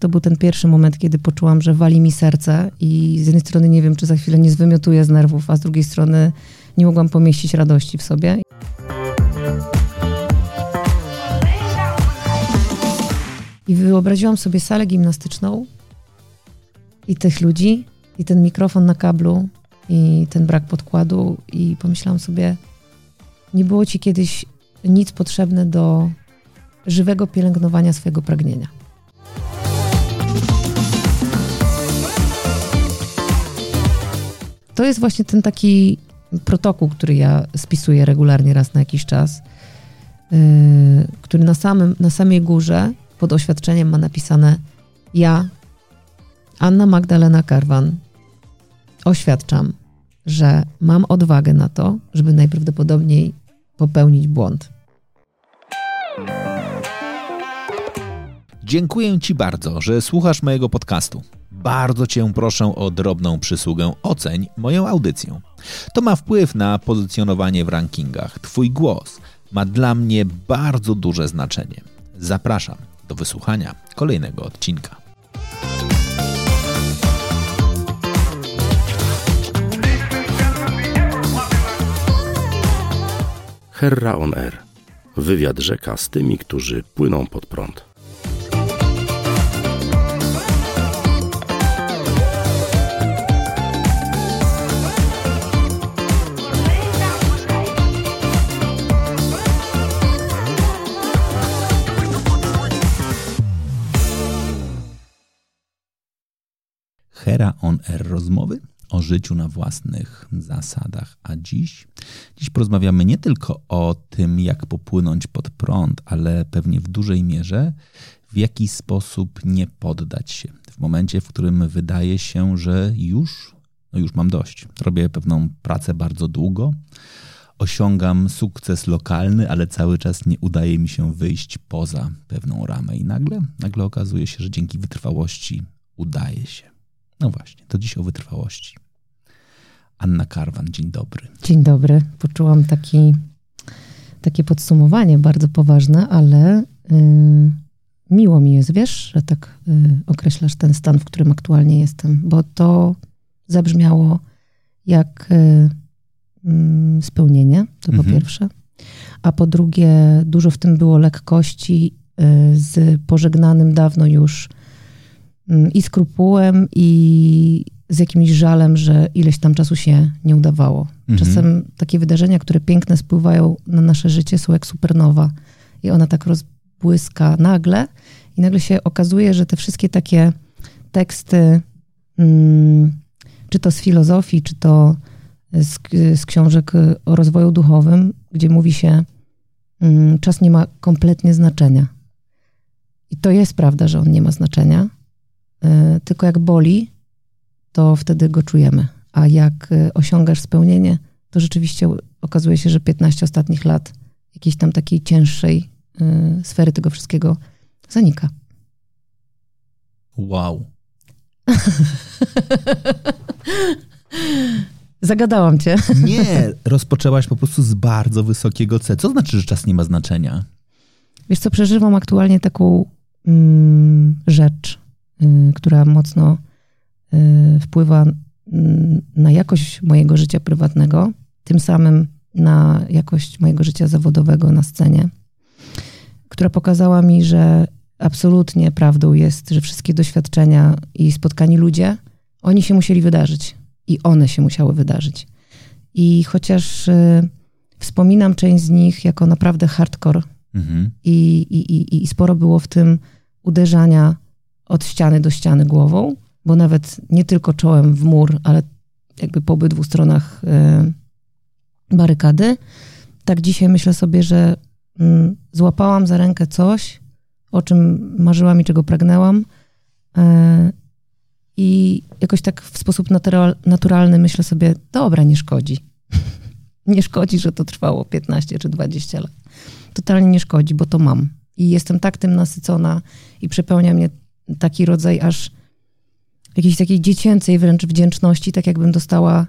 to był ten pierwszy moment, kiedy poczułam, że wali mi serce i z jednej strony nie wiem, czy za chwilę nie zwymiotuję z nerwów, a z drugiej strony nie mogłam pomieścić radości w sobie. I wyobraziłam sobie salę gimnastyczną i tych ludzi, i ten mikrofon na kablu, i ten brak podkładu i pomyślałam sobie, nie było ci kiedyś nic potrzebne do żywego pielęgnowania swojego pragnienia. To jest właśnie ten taki protokół, który ja spisuję regularnie raz na jakiś czas, który na samej górze pod oświadczeniem ma napisane: ja, Anna Magdalena Karwan, oświadczam, że mam odwagę na to, żeby najprawdopodobniej popełnić błąd. Dziękuję Ci bardzo, że słuchasz mojego podcastu. Bardzo Cię proszę o drobną przysługę. Oceń moją audycję. To ma wpływ na pozycjonowanie w rankingach. Twój głos ma dla mnie bardzo duże znaczenie. Zapraszam do wysłuchania kolejnego odcinka. Herra on Air. Wywiad rzeka z tymi, którzy płyną pod prąd. Hera on Air, rozmowy o życiu na własnych zasadach. A dziś porozmawiamy nie tylko o tym, jak popłynąć pod prąd, ale pewnie w dużej mierze w jaki sposób nie poddać się. W momencie, w którym wydaje się, że już mam dość. Robię pewną pracę bardzo długo, osiągam sukces lokalny, ale cały czas nie udaje mi się wyjść poza pewną ramę. I nagle okazuje się, że dzięki wytrwałości udaje się. No właśnie, to dziś o wytrwałości. Anna Karwan, dzień dobry. Dzień dobry. Poczułam takie podsumowanie bardzo poważne, ale miło mi jest, wiesz, że tak określasz ten stan, w którym aktualnie jestem, bo to zabrzmiało jak spełnienie, to po pierwsze, a po drugie dużo w tym było lekkości z pożegnanym dawno już i skrupułem, i z jakimś żalem, że ileś tam czasu się nie udawało. Czasem takie wydarzenia, które piękne spływają na nasze życie, są jak supernowa i ona tak rozbłyska nagle i nagle się okazuje, że te wszystkie takie teksty, czy to z filozofii, czy to z książek o rozwoju duchowym, gdzie mówi się, czas nie ma kompletnie znaczenia. I to jest prawda, że on nie ma znaczenia, tylko jak boli, to wtedy go czujemy. A jak osiągasz spełnienie, to rzeczywiście okazuje się, że 15 ostatnich lat jakiejś tam takiej cięższej sfery tego wszystkiego zanika. Wow. Zagadałam cię. Nie, rozpoczęłaś po prostu z bardzo wysokiego C. Co znaczy, że czas nie ma znaczenia? Wiesz co, przeżywam aktualnie taką rzecz, która mocno wpływa na jakość mojego życia prywatnego, tym samym na jakość mojego życia zawodowego na scenie, która pokazała mi, że absolutnie prawdą jest, że wszystkie doświadczenia i spotkani ludzie, oni się musieli wydarzyć i one się musiały wydarzyć. I chociaż wspominam część z nich jako naprawdę hardcore i sporo było w tym uderzania od ściany do ściany głową, bo nawet nie tylko czołem w mur, ale jakby po obydwu stronach barykady, tak dzisiaj myślę sobie, że złapałam za rękę coś, o czym marzyłam i czego pragnęłam, i jakoś tak w sposób naturalny myślę sobie, dobra, nie szkodzi. Nie szkodzi, że to trwało 15 czy 20 lat. Totalnie nie szkodzi, bo to mam. I jestem tak tym nasycona i przepełnia mnie taki rodzaj aż jakiejś takiej dziecięcej wręcz wdzięczności, tak jakbym dostała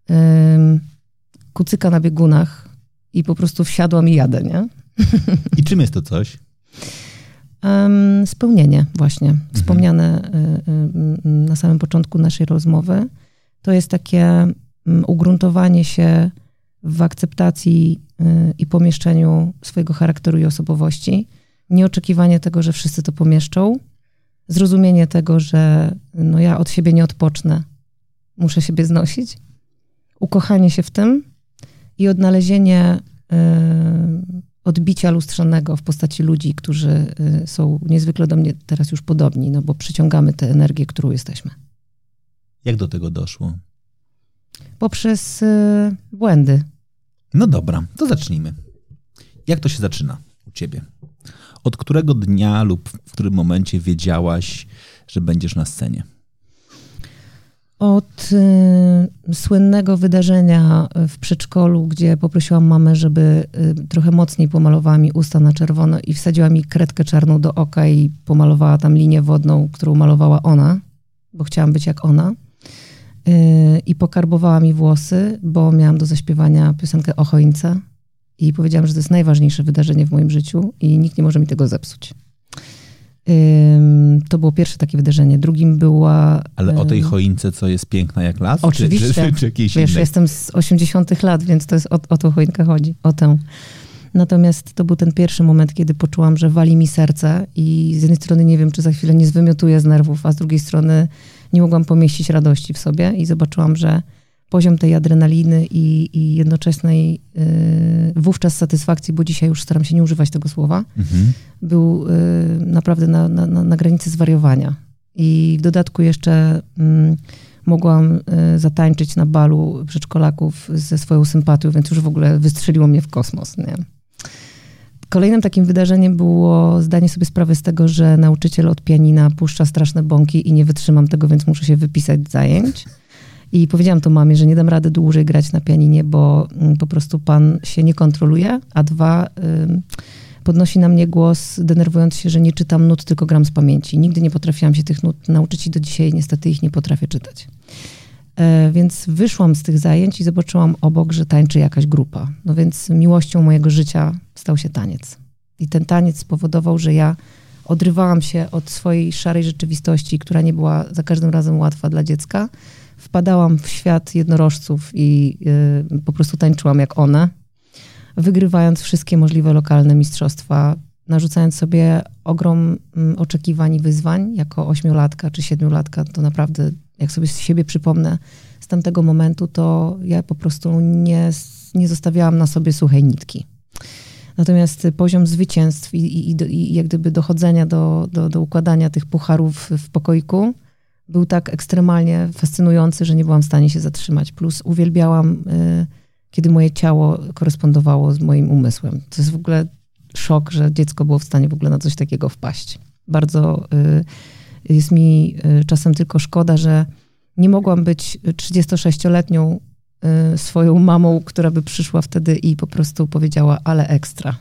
kucyka na biegunach i po prostu wsiadłam i jadę, nie? I czym jest to coś? Spełnienie właśnie, wspomniane na samym początku naszej rozmowy. To jest takie ugruntowanie się w akceptacji i pomieszczeniu swojego charakteru i osobowości. Nieoczekiwanie tego, że wszyscy to pomieszczą. Zrozumienie tego, że no ja od siebie nie odpocznę. Muszę siebie znosić. Ukochanie się w tym i odnalezienie odbicia lustrzanego w postaci ludzi, którzy są niezwykle do mnie teraz już podobni, no bo przyciągamy tę energię, którą jesteśmy. Jak do tego doszło? Poprzez błędy. No dobra, to zacznijmy. Jak to się zaczyna u ciebie? Od którego dnia lub w którym momencie wiedziałaś, że będziesz na scenie? Od słynnego wydarzenia w przedszkolu, gdzie poprosiłam mamę, żeby trochę mocniej pomalowała mi usta na czerwono i wsadziła mi kredkę czarną do oka i pomalowała tam linię wodną, którą malowała ona, bo chciałam być jak ona. I pokarbowała mi włosy, bo miałam do zaśpiewania piosenkę o choince i powiedziałam, że to jest najważniejsze wydarzenie w moim życiu i nikt nie może mi tego zepsuć. To było pierwsze takie wydarzenie. Drugim była... Ale o tej choince, co jest piękna jak las? Oczywiście. Czy jakiejś Wiesz, innej? jestem z 80 lat, więc to jest o tą choinkę chodzi. O tę. Natomiast to był ten pierwszy moment, kiedy poczułam, że wali mi serce i z jednej strony nie wiem, czy za chwilę nie zwymiotuję z nerwów, a z drugiej strony nie mogłam pomieścić radości w sobie i zobaczyłam, że poziom tej adrenaliny i jednoczesnej wówczas satysfakcji, bo dzisiaj już staram się nie używać tego słowa, był naprawdę na granicy zwariowania. I w dodatku jeszcze mogłam zatańczyć na balu przedszkolaków ze swoją sympatią, więc już w ogóle wystrzeliło mnie w kosmos. Nie? Kolejnym takim wydarzeniem było zdanie sobie sprawy z tego, że nauczyciel od pianina puszcza straszne bąki i nie wytrzymam tego, więc muszę się wypisać z zajęć. I powiedziałam to mamie, że nie dam rady dłużej grać na pianinie, bo po prostu pan się nie kontroluje, a dwa, podnosi na mnie głos, denerwując się, że nie czytam nut, tylko gram z pamięci. Nigdy nie potrafiłam się tych nut nauczyć i do dzisiaj niestety ich nie potrafię czytać. Więc wyszłam z tych zajęć i zobaczyłam obok, że tańczy jakaś grupa. No więc miłością mojego życia stał się taniec. I ten taniec spowodował, że ja odrywałam się od swojej szarej rzeczywistości, która nie była za każdym razem łatwa dla dziecka. Wpadałam w świat jednorożców i po prostu tańczyłam jak one, wygrywając wszystkie możliwe lokalne mistrzostwa, narzucając sobie ogrom oczekiwań i wyzwań. Jako 8-latka czy 7-latka to naprawdę, jak sobie z siebie przypomnę z tamtego momentu, to ja po prostu nie zostawiałam na sobie suchej nitki. Natomiast poziom zwycięstw i jak gdyby dochodzenia do układania tych pucharów w pokoiku był tak ekstremalnie fascynujący, że nie byłam w stanie się zatrzymać. Plus uwielbiałam, kiedy moje ciało korespondowało z moim umysłem. To jest w ogóle szok, że dziecko było w stanie w ogóle na coś takiego wpaść. Bardzo jest mi czasem tylko szkoda, że nie mogłam być 36-letnią swoją mamą, która by przyszła wtedy i po prostu powiedziała, ale ekstra.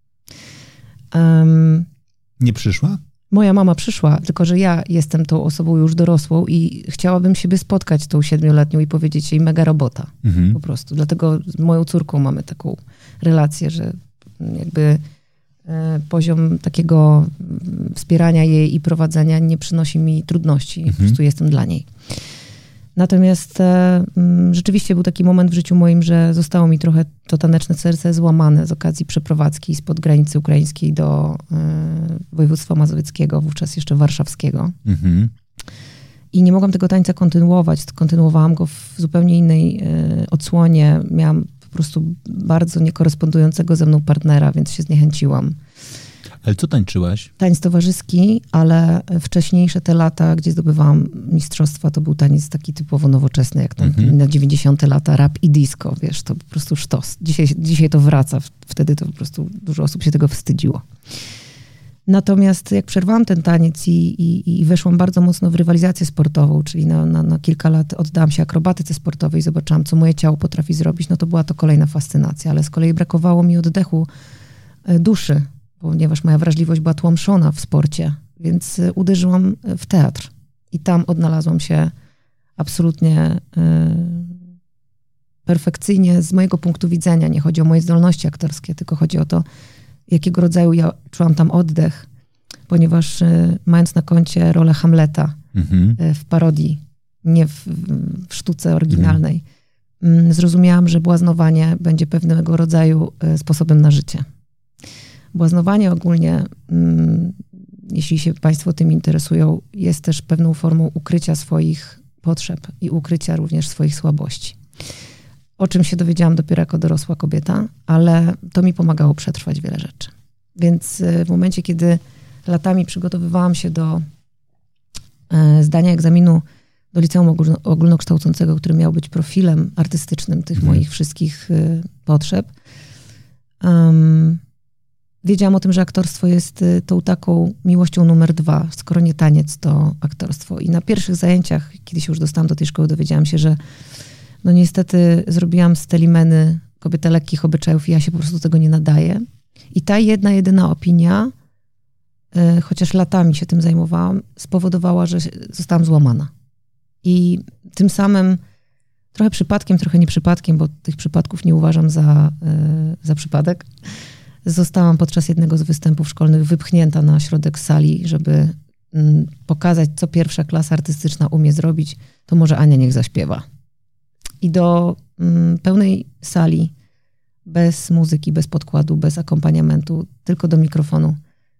Nie przyszła? Moja mama przyszła, tylko że ja jestem tą osobą już dorosłą i chciałabym siebie spotkać tą 7-letnią i powiedzieć jej mega robota. Po prostu. Dlatego z moją córką mamy taką relację, że jakby poziom takiego wspierania jej i prowadzenia nie przynosi mi trudności. Po prostu jestem dla niej. Natomiast rzeczywiście był taki moment w życiu moim, że zostało mi trochę to taneczne serce złamane z okazji przeprowadzki spod granicy ukraińskiej do województwa mazowieckiego, wówczas jeszcze warszawskiego. I nie mogłam tego tańca kontynuować. Kontynuowałam go w zupełnie innej odsłonie. Miałam po prostu bardzo niekorespondującego ze mną partnera, więc się zniechęciłam. Ale co tańczyłaś? Taniec towarzyski, ale wcześniejsze te lata, gdzie zdobywałam mistrzostwa, to był taniec taki typowo nowoczesny, jak tam na 90 lata rap i disco, wiesz, to po prostu sztos. Dzisiaj to wraca, wtedy to po prostu dużo osób się tego wstydziło. Natomiast jak przerwałam ten taniec i weszłam bardzo mocno w rywalizację sportową, czyli na kilka lat oddałam się akrobatyce sportowej i zobaczyłam, co moje ciało potrafi zrobić, no to była to kolejna fascynacja, ale z kolei brakowało mi oddechu duszy, ponieważ moja wrażliwość była tłamszona w sporcie, więc uderzyłam w teatr i tam odnalazłam się absolutnie perfekcyjnie z mojego punktu widzenia. Nie chodzi o moje zdolności aktorskie, tylko chodzi o to, jakiego rodzaju ja czułam tam oddech. ponieważ mając na koncie rolę Hamleta w parodii, nie w sztuce oryginalnej, zrozumiałam, że błaznowanie będzie pewnego rodzaju sposobem na życie. Błaznowanie ogólnie, jeśli się Państwo tym interesują, jest też pewną formą ukrycia swoich potrzeb i ukrycia również swoich słabości. O czym się dowiedziałam dopiero jako dorosła kobieta, ale to mi pomagało przetrwać wiele rzeczy. Więc w momencie, kiedy latami przygotowywałam się do zdania egzaminu do liceum ogólnokształcącego, który miał być profilem artystycznym tych moich wszystkich potrzeb, wiedziałam o tym, że aktorstwo jest tą taką miłością numer 2, skoro nie taniec, to aktorstwo. I na pierwszych zajęciach, kiedy się już dostałam do tej szkoły, dowiedziałam się, że no niestety zrobiłam z Telimeny kobietę lekkich obyczajów i ja się po prostu do tego nie nadaję. I ta jedyna opinia, chociaż latami się tym zajmowałam, spowodowała, że zostałam złamana. I tym samym trochę przypadkiem, trochę nie przypadkiem, bo tych przypadków nie uważam za przypadek, zostałam podczas jednego z występów szkolnych wypchnięta na środek sali, żeby pokazać, co pierwsza klasa artystyczna umie zrobić, to może Ania niech zaśpiewa. I do pełnej sali, bez muzyki, bez podkładu, bez akompaniamentu, tylko do mikrofonu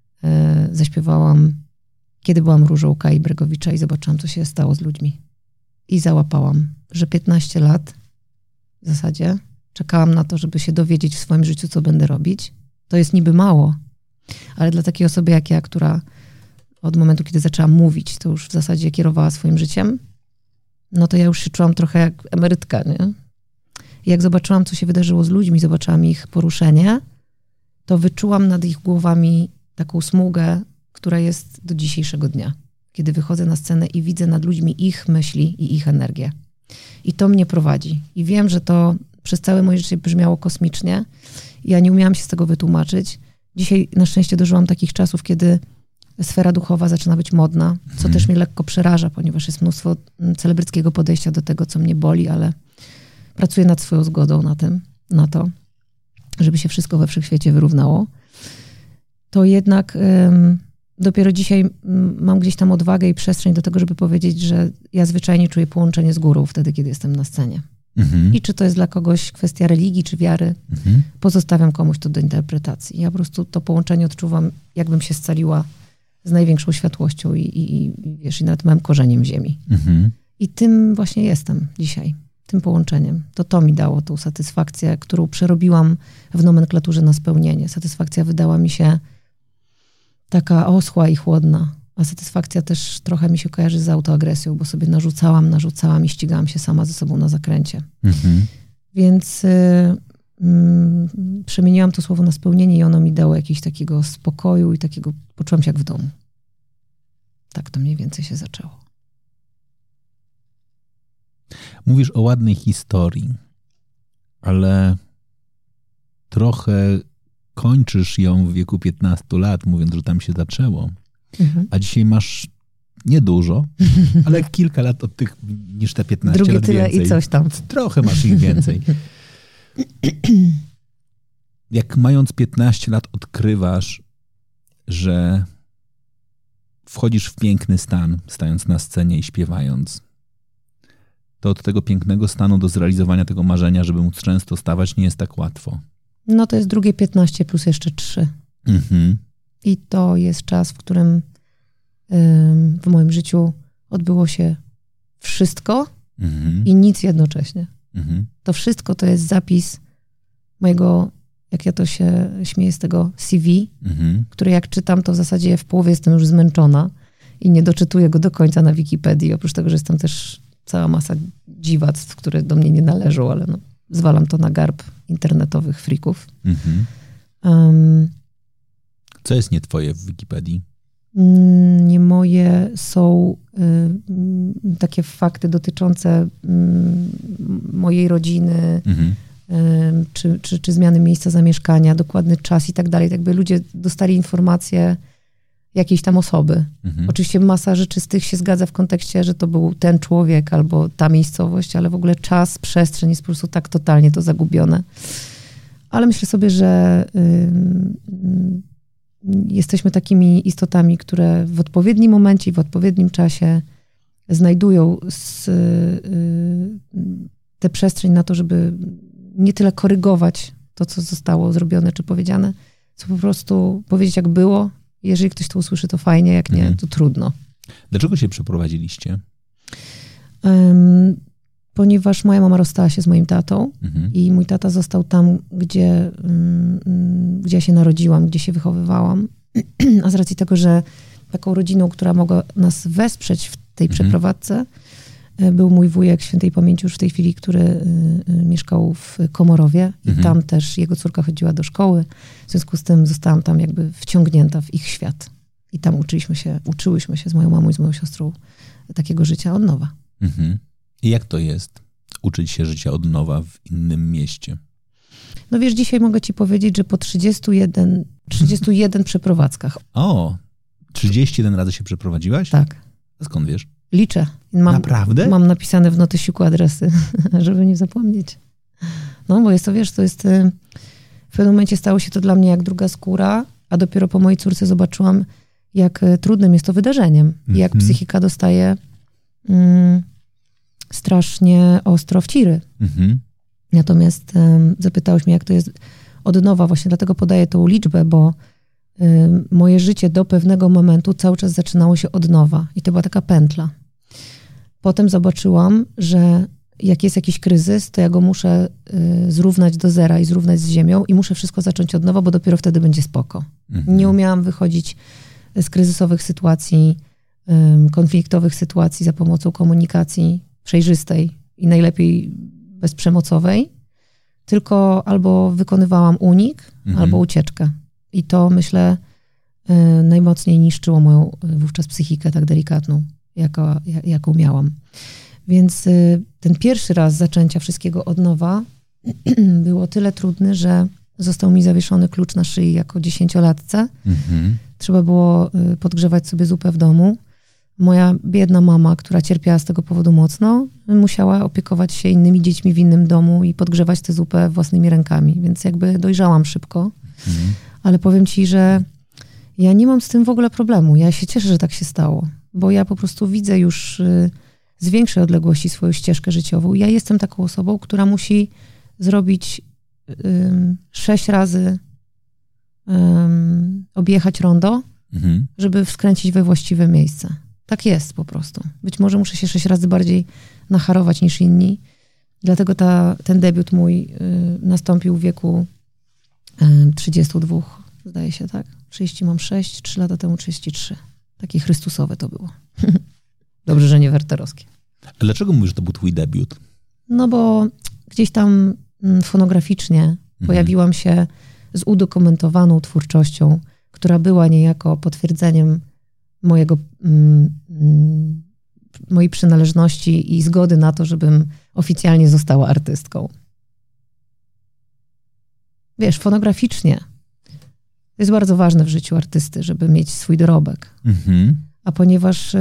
zaśpiewałam Kiedy byłam Różą Kai Bregowicza i zobaczyłam, co się stało z ludźmi. I załapałam, że 15 lat w zasadzie czekałam na to, żeby się dowiedzieć w swoim życiu, co będę robić. To jest niby mało, ale dla takiej osoby jak ja, która od momentu, kiedy zaczęłam mówić, to już w zasadzie kierowała swoim życiem, no to ja już się czułam trochę jak emerytka, nie? I jak zobaczyłam, co się wydarzyło z ludźmi, zobaczyłam ich poruszenie, to wyczułam nad ich głowami taką smugę, która jest do dzisiejszego dnia. Kiedy wychodzę na scenę i widzę nad ludźmi ich myśli i ich energię. I to mnie prowadzi. I wiem, że to przez całe moje życie brzmiało kosmicznie. Ja nie umiałam się z tego wytłumaczyć. Dzisiaj na szczęście dożyłam takich czasów, kiedy sfera duchowa zaczyna być modna, co też mnie lekko przeraża, ponieważ jest mnóstwo celebryckiego podejścia do tego, co mnie boli, ale pracuję nad swoją zgodą na to, żeby się wszystko we wszechświecie wyrównało. To jednak dopiero dzisiaj mam gdzieś tam odwagę i przestrzeń do tego, żeby powiedzieć, że ja zwyczajnie czuję połączenie z górą wtedy, kiedy jestem na scenie. I czy to jest dla kogoś kwestia religii czy wiary, pozostawiam komuś to do interpretacji. Ja po prostu to połączenie odczuwam, jakbym się scaliła z największą światłością i wiesz, i nad małym korzeniem w ziemi. I tym właśnie jestem dzisiaj, tym połączeniem. To mi dało tą satysfakcję, którą przerobiłam w nomenklaturze na spełnienie. Satysfakcja wydała mi się taka oschła i chłodna, a satysfakcja też trochę mi się kojarzy z autoagresją, bo sobie narzucałam i ścigałam się sama ze sobą na zakręcie. Więc przemieniłam to słowo na spełnienie i ono mi dało jakiegoś takiego spokoju i takiego, poczułam się jak w domu. Tak to mniej więcej się zaczęło. Mówisz o ładnej historii, ale trochę kończysz ją w wieku 15 lat, mówiąc, że tam się zaczęło. A dzisiaj masz niedużo, ale kilka lat od tych niż te 15 Drugie lat tyle więcej. I coś tam. Trochę masz ich więcej. Jak mając 15 lat odkrywasz, że wchodzisz w piękny stan, stając na scenie i śpiewając, to od tego pięknego stanu do zrealizowania tego marzenia, żeby móc często stawać, nie jest tak łatwo. No to jest drugie 15 plus jeszcze 3. I to jest czas, w którym w moim życiu odbyło się wszystko i nic jednocześnie. To wszystko to jest zapis mojego, jak ja to się śmieję z tego CV, który jak czytam, to w zasadzie w połowie jestem już zmęczona i nie doczytuję go do końca na Wikipedii. Oprócz tego, że jest tam też cała masa dziwactw, które do mnie nie należą, ale no, zwalam to na garb internetowych frików. Co jest nie twoje w Wikipedii? Nie moje są takie fakty dotyczące mojej rodziny, czy zmiany miejsca zamieszkania, dokładny czas i tak dalej. Jakby ludzie dostali informacje jakiejś tam osoby. Oczywiście masa rzeczy z tych się zgadza w kontekście, że to był ten człowiek albo ta miejscowość, ale w ogóle czas, przestrzeń jest po prostu tak totalnie to zagubione. Ale myślę sobie, że jesteśmy takimi istotami, które w odpowiednim momencie i w odpowiednim czasie znajdują tę przestrzeń na to, żeby nie tyle korygować to, co zostało zrobione czy powiedziane, co po prostu powiedzieć, jak było. Jeżeli ktoś to usłyszy, to fajnie, jak nie, to trudno. Dlaczego się przeprowadziliście? Ponieważ moja mama rozstała się z moim tatą i mój tata został tam, gdzie ja się narodziłam, gdzie się wychowywałam. A z racji tego, że taką rodziną, która mogła nas wesprzeć w tej przeprowadzce, był mój wujek świętej pamięci już w tej chwili, który mieszkał w Komorowie i tam też jego córka chodziła do szkoły. W związku z tym zostałam tam jakby wciągnięta w ich świat. I tam uczyłyśmy się z moją mamą i z moją siostrą takiego życia od nowa. I jak to jest uczyć się życia od nowa w innym mieście? No wiesz, dzisiaj mogę ci powiedzieć, że po 31 przeprowadzkach. O, 31 razy się przeprowadziłaś? Tak. A skąd wiesz? Liczę. Naprawdę? Mam napisane w notysiku adresy, żeby nie zapomnieć. No, bo jest to, wiesz, to jest... W pewnym momencie stało się to dla mnie jak druga skóra, a dopiero po mojej córce zobaczyłam, jak trudnym jest to wydarzeniem. I jak psychika dostaje strasznie ostro w ciry. Natomiast zapytałeś mnie, jak to jest od nowa. Właśnie dlatego podaję tą liczbę, bo moje życie do pewnego momentu cały czas zaczynało się od nowa. I to była taka pętla. Potem zobaczyłam, że jak jest jakiś kryzys, to ja go muszę zrównać do zera i zrównać z ziemią i muszę wszystko zacząć od nowa, bo dopiero wtedy będzie spoko. Nie umiałam wychodzić z kryzysowych sytuacji, konfliktowych sytuacji za pomocą komunikacji przejrzystej i najlepiej bezprzemocowej, tylko albo wykonywałam unik, albo ucieczkę. I to, myślę, najmocniej niszczyło moją wówczas psychikę tak delikatną, jaką miałam. Więc ten pierwszy raz zaczęcia wszystkiego od nowa było tyle trudny, że został mi zawieszony klucz na szyi jako 10-latce. Trzeba było podgrzewać sobie zupę w domu. Moja biedna mama, która cierpiała z tego powodu mocno, musiała opiekować się innymi dziećmi w innym domu i podgrzewać tę zupę własnymi rękami. Więc jakby dojrzałam szybko. Ale powiem ci, że ja nie mam z tym w ogóle problemu. Ja się cieszę, że tak się stało. Bo ja po prostu widzę już z większej odległości swoją ścieżkę życiową. Ja jestem taką osobą, która musi zrobić 6 razy objechać rondo, żeby skręcić we właściwe miejsce. Tak jest po prostu. Być może muszę się 6 razy bardziej nacharować niż inni. Dlatego ten debiut mój nastąpił w wieku 32, zdaje się, tak? 30 mam 6, 3 lata temu 33. Takie chrystusowe to było. Dobrze, że nie werterowskie. A dlaczego mówisz, że to był twój debiut? No bo gdzieś tam fonograficznie pojawiłam się z udokumentowaną twórczością, która była niejako potwierdzeniem mojej przynależności i zgody na to, żebym oficjalnie została artystką. Wiesz, fonograficznie to jest bardzo ważne w życiu artysty, żeby mieć swój dorobek. A ponieważ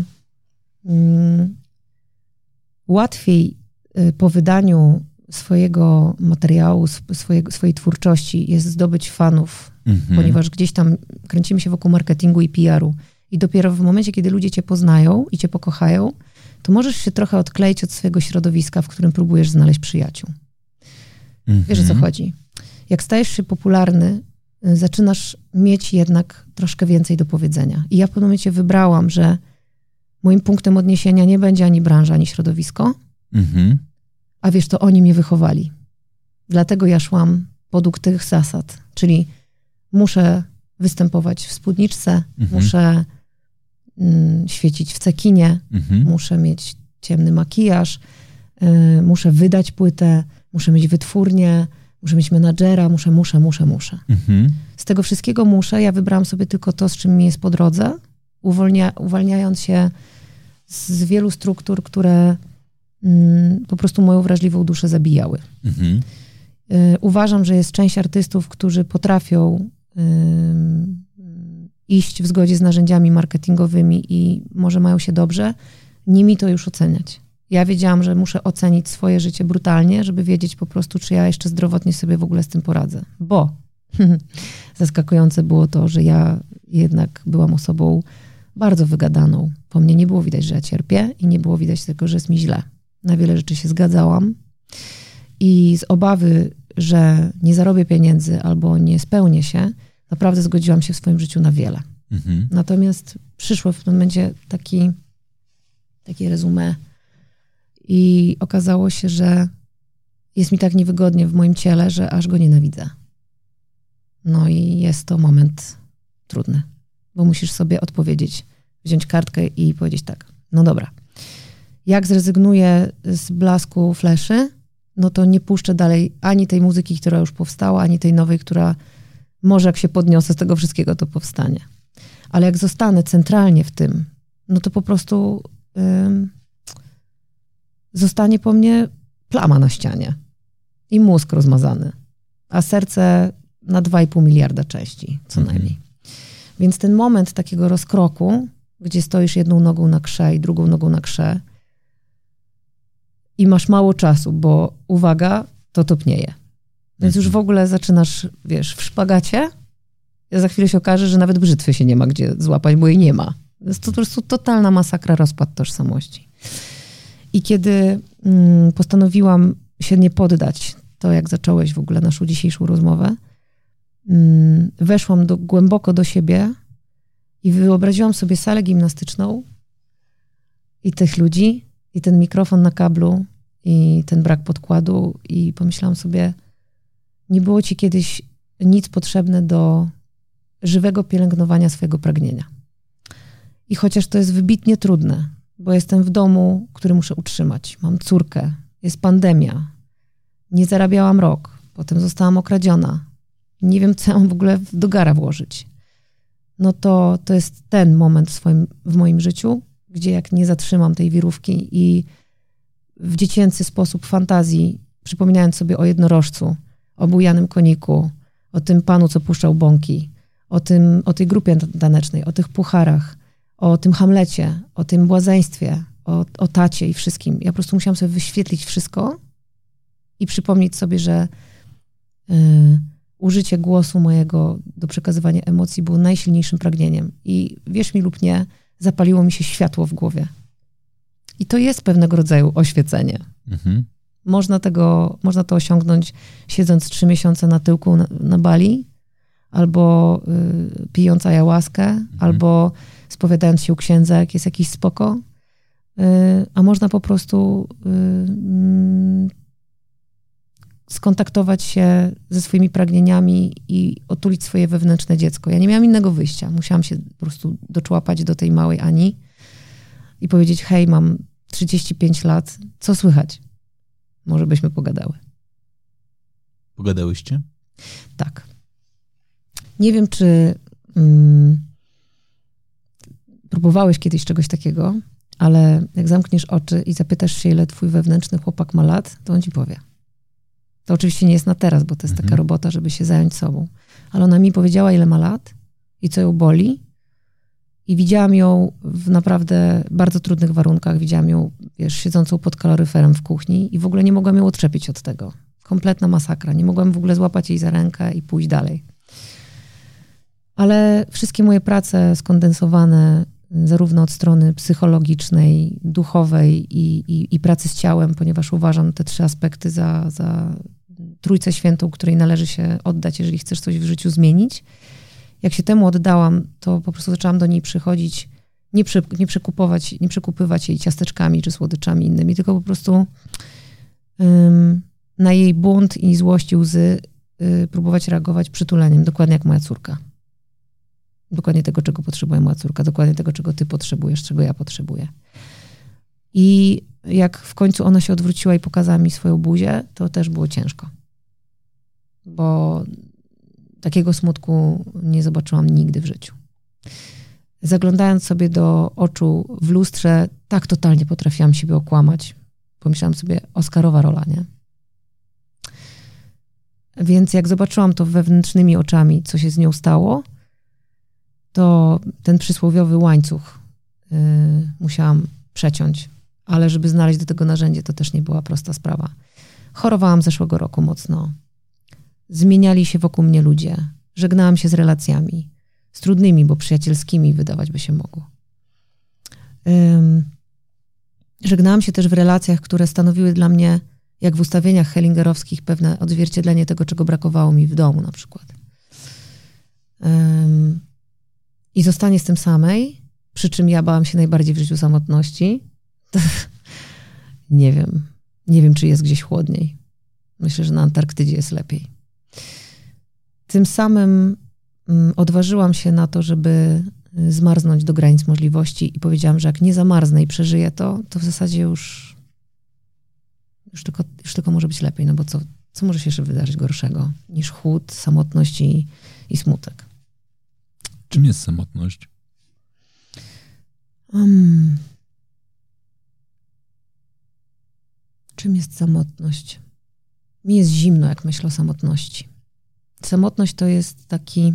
łatwiej po wydaniu swojego materiału, swojej twórczości jest zdobyć fanów, ponieważ gdzieś tam kręcimy się wokół marketingu i PR-u. I dopiero w momencie, kiedy ludzie cię poznają i cię pokochają, to możesz się trochę odkleić od swojego środowiska, w którym próbujesz znaleźć przyjaciół. Wiesz, o co chodzi? Jak stajesz się popularny, zaczynasz mieć jednak troszkę więcej do powiedzenia. I ja w pewnym momencie wybrałam, że moim punktem odniesienia nie będzie ani branża, ani środowisko, a wiesz, to oni mnie wychowali. Dlatego ja szłam według tych zasad, czyli muszę występować w spódniczce, muszę świecić w cekinie, muszę mieć ciemny makijaż, muszę wydać płytę, muszę mieć wytwórnię, muszę mieć menadżera, muszę. Z tego wszystkiego ja wybrałam sobie tylko to, z czym mi jest po drodze, uwalniając się z wielu struktur, które po prostu moją wrażliwą duszę zabijały. Uważam, że jest część artystów, którzy potrafią iść w zgodzie z narzędziami marketingowymi i może mają się dobrze, nie mi to już oceniać. Ja wiedziałam, że muszę ocenić swoje życie brutalnie, żeby wiedzieć po prostu, czy ja jeszcze zdrowotnie sobie w ogóle z tym poradzę. Bo Zaskakujące było to, że ja jednak byłam osobą bardzo wygadaną. Po mnie nie było widać, że ja cierpię i nie było widać tego, że jest mi źle. Na wiele rzeczy się zgadzałam i z obawy, że nie zarobię pieniędzy albo nie spełnię się, naprawdę zgodziłam się w swoim życiu na wiele. Natomiast przyszło w tym momencie takie resume i okazało się, że jest mi tak niewygodnie w moim ciele, że aż go nienawidzę. No i jest to moment trudny, bo musisz sobie odpowiedzieć, wziąć kartkę i powiedzieć tak, no dobra, jak zrezygnuję z blasku fleszy, no to nie puszczę dalej ani tej muzyki, która już powstała, ani tej nowej, która może jak się podniosę z tego wszystkiego, to powstanie. Ale jak zostanę centralnie w tym, no to po prostu zostanie po mnie plama na ścianie i mózg rozmazany, a serce na 2,5 miliarda części, co najmniej. Więc ten moment takiego rozkroku, gdzie stoisz jedną nogą na krze i drugą nogą na krze i masz mało czasu, bo uwaga, to topnieje. Więc już w ogóle zaczynasz, wiesz, w szpagacie, za chwilę się okaże, że nawet brzytwy się nie ma gdzie złapać, bo jej nie ma. Jest to po prostu totalna masakra, rozpad tożsamości. I kiedy postanowiłam się nie poddać, to jak zacząłeś w ogóle naszą dzisiejszą rozmowę, weszłam głęboko do siebie i wyobraziłam sobie salę gimnastyczną i tych ludzi, i ten mikrofon na kablu, i ten brak podkładu i pomyślałam sobie, nie było ci kiedyś nic potrzebne do żywego pielęgnowania swojego pragnienia. I chociaż to jest wybitnie trudne, bo jestem w domu, który muszę utrzymać, mam córkę, jest pandemia, nie zarabiałam rok, potem zostałam okradziona, nie wiem, co mam w ogóle do gara włożyć. No to jest ten moment w moim życiu, gdzie jak nie zatrzymam tej wirówki i w dziecięcy sposób fantazji, przypominając sobie o jednorożcu, o bujanym koniku, o tym panu, co puszczał bąki, o tej grupie tanecznej, o tych pucharach, o tym Hamlecie, o tym błazeństwie, o tacie i wszystkim. Ja po prostu musiałam sobie wyświetlić wszystko i przypomnieć sobie, że użycie głosu mojego do przekazywania emocji było najsilniejszym pragnieniem. I wierz mi lub nie, zapaliło mi się światło w głowie. I to jest pewnego rodzaju oświecenie. Można to osiągnąć siedząc 3 miesiące na tyłku na Bali, albo pijąc ayahuaskę, albo spowiadając się u księdza, jak jest jakiś spoko. A można po prostu skontaktować się ze swoimi pragnieniami i otulić swoje wewnętrzne dziecko. Ja nie miałam innego wyjścia. Musiałam się po prostu doczłapać do tej małej Ani i powiedzieć, hej, mam 35 lat, co słychać? Może byśmy pogadały. Pogadałyście? Tak. Nie wiem, czy próbowałeś kiedyś czegoś takiego, ale jak zamkniesz oczy i zapytasz się, ile twój wewnętrzny chłopak ma lat, to on ci powie. To oczywiście nie jest na teraz, bo to jest taka robota, żeby się zająć sobą. Ale ona mi powiedziała, ile ma lat i co ją boli. I widziałam ją w naprawdę bardzo trudnych warunkach. Widziałam ją, wiesz, siedzącą pod kaloryferem w kuchni i w ogóle nie mogłam ją odczepić od tego. Kompletna masakra. Nie mogłam w ogóle złapać jej za rękę i pójść dalej. Ale wszystkie moje prace skondensowane zarówno od strony psychologicznej, duchowej i pracy z ciałem, ponieważ uważam te 3 aspekty za Trójcę Świętą, której należy się oddać, jeżeli chcesz coś w życiu zmienić. Jak się temu oddałam, to po prostu zaczęłam do niej przychodzić, nie przekupywać jej ciasteczkami czy słodyczami innymi, tylko po prostu na jej bunt i złość i łzy próbować reagować przytuleniem, dokładnie jak moja córka. Dokładnie tego, czego potrzebuje moja córka, dokładnie tego, czego ty potrzebujesz, czego ja potrzebuję. I jak w końcu ona się odwróciła i pokazała mi swoją buzię, to też było ciężko. Bo takiego smutku nie zobaczyłam nigdy w życiu. Zaglądając sobie do oczu w lustrze, tak totalnie potrafiłam siebie okłamać. Pomyślałam sobie, Oscarowa rola, nie? Więc jak zobaczyłam to wewnętrznymi oczami, co się z nią stało, to ten przysłowiowy łańcuch musiałam przeciąć. Ale żeby znaleźć do tego narzędzie, to też nie była prosta sprawa. Chorowałam zeszłego roku mocno. zmieniali się wokół mnie ludzie. Żegnałam się z relacjami. Z trudnymi, bo przyjacielskimi wydawać by się mogło. Żegnałam się też w relacjach, które stanowiły dla mnie, jak w ustawieniach hellingerowskich, pewne odzwierciedlenie tego, czego brakowało mi w domu na przykład. I zostanie z tym samej, przy czym ja bałam się najbardziej w życiu samotności. Nie wiem, czy jest gdzieś chłodniej. Myślę, że na Antarktydzie jest lepiej. Tym samym odważyłam się na to, żeby zmarznąć do granic możliwości i powiedziałam, że jak nie zamarznę i przeżyję to w zasadzie już tylko może być lepiej, no bo co może się jeszcze wydarzyć gorszego niż chłód, samotność i smutek. Czym jest samotność? Czym jest samotność? Mi jest zimno, jak myślę o samotności. Samotność to jest taki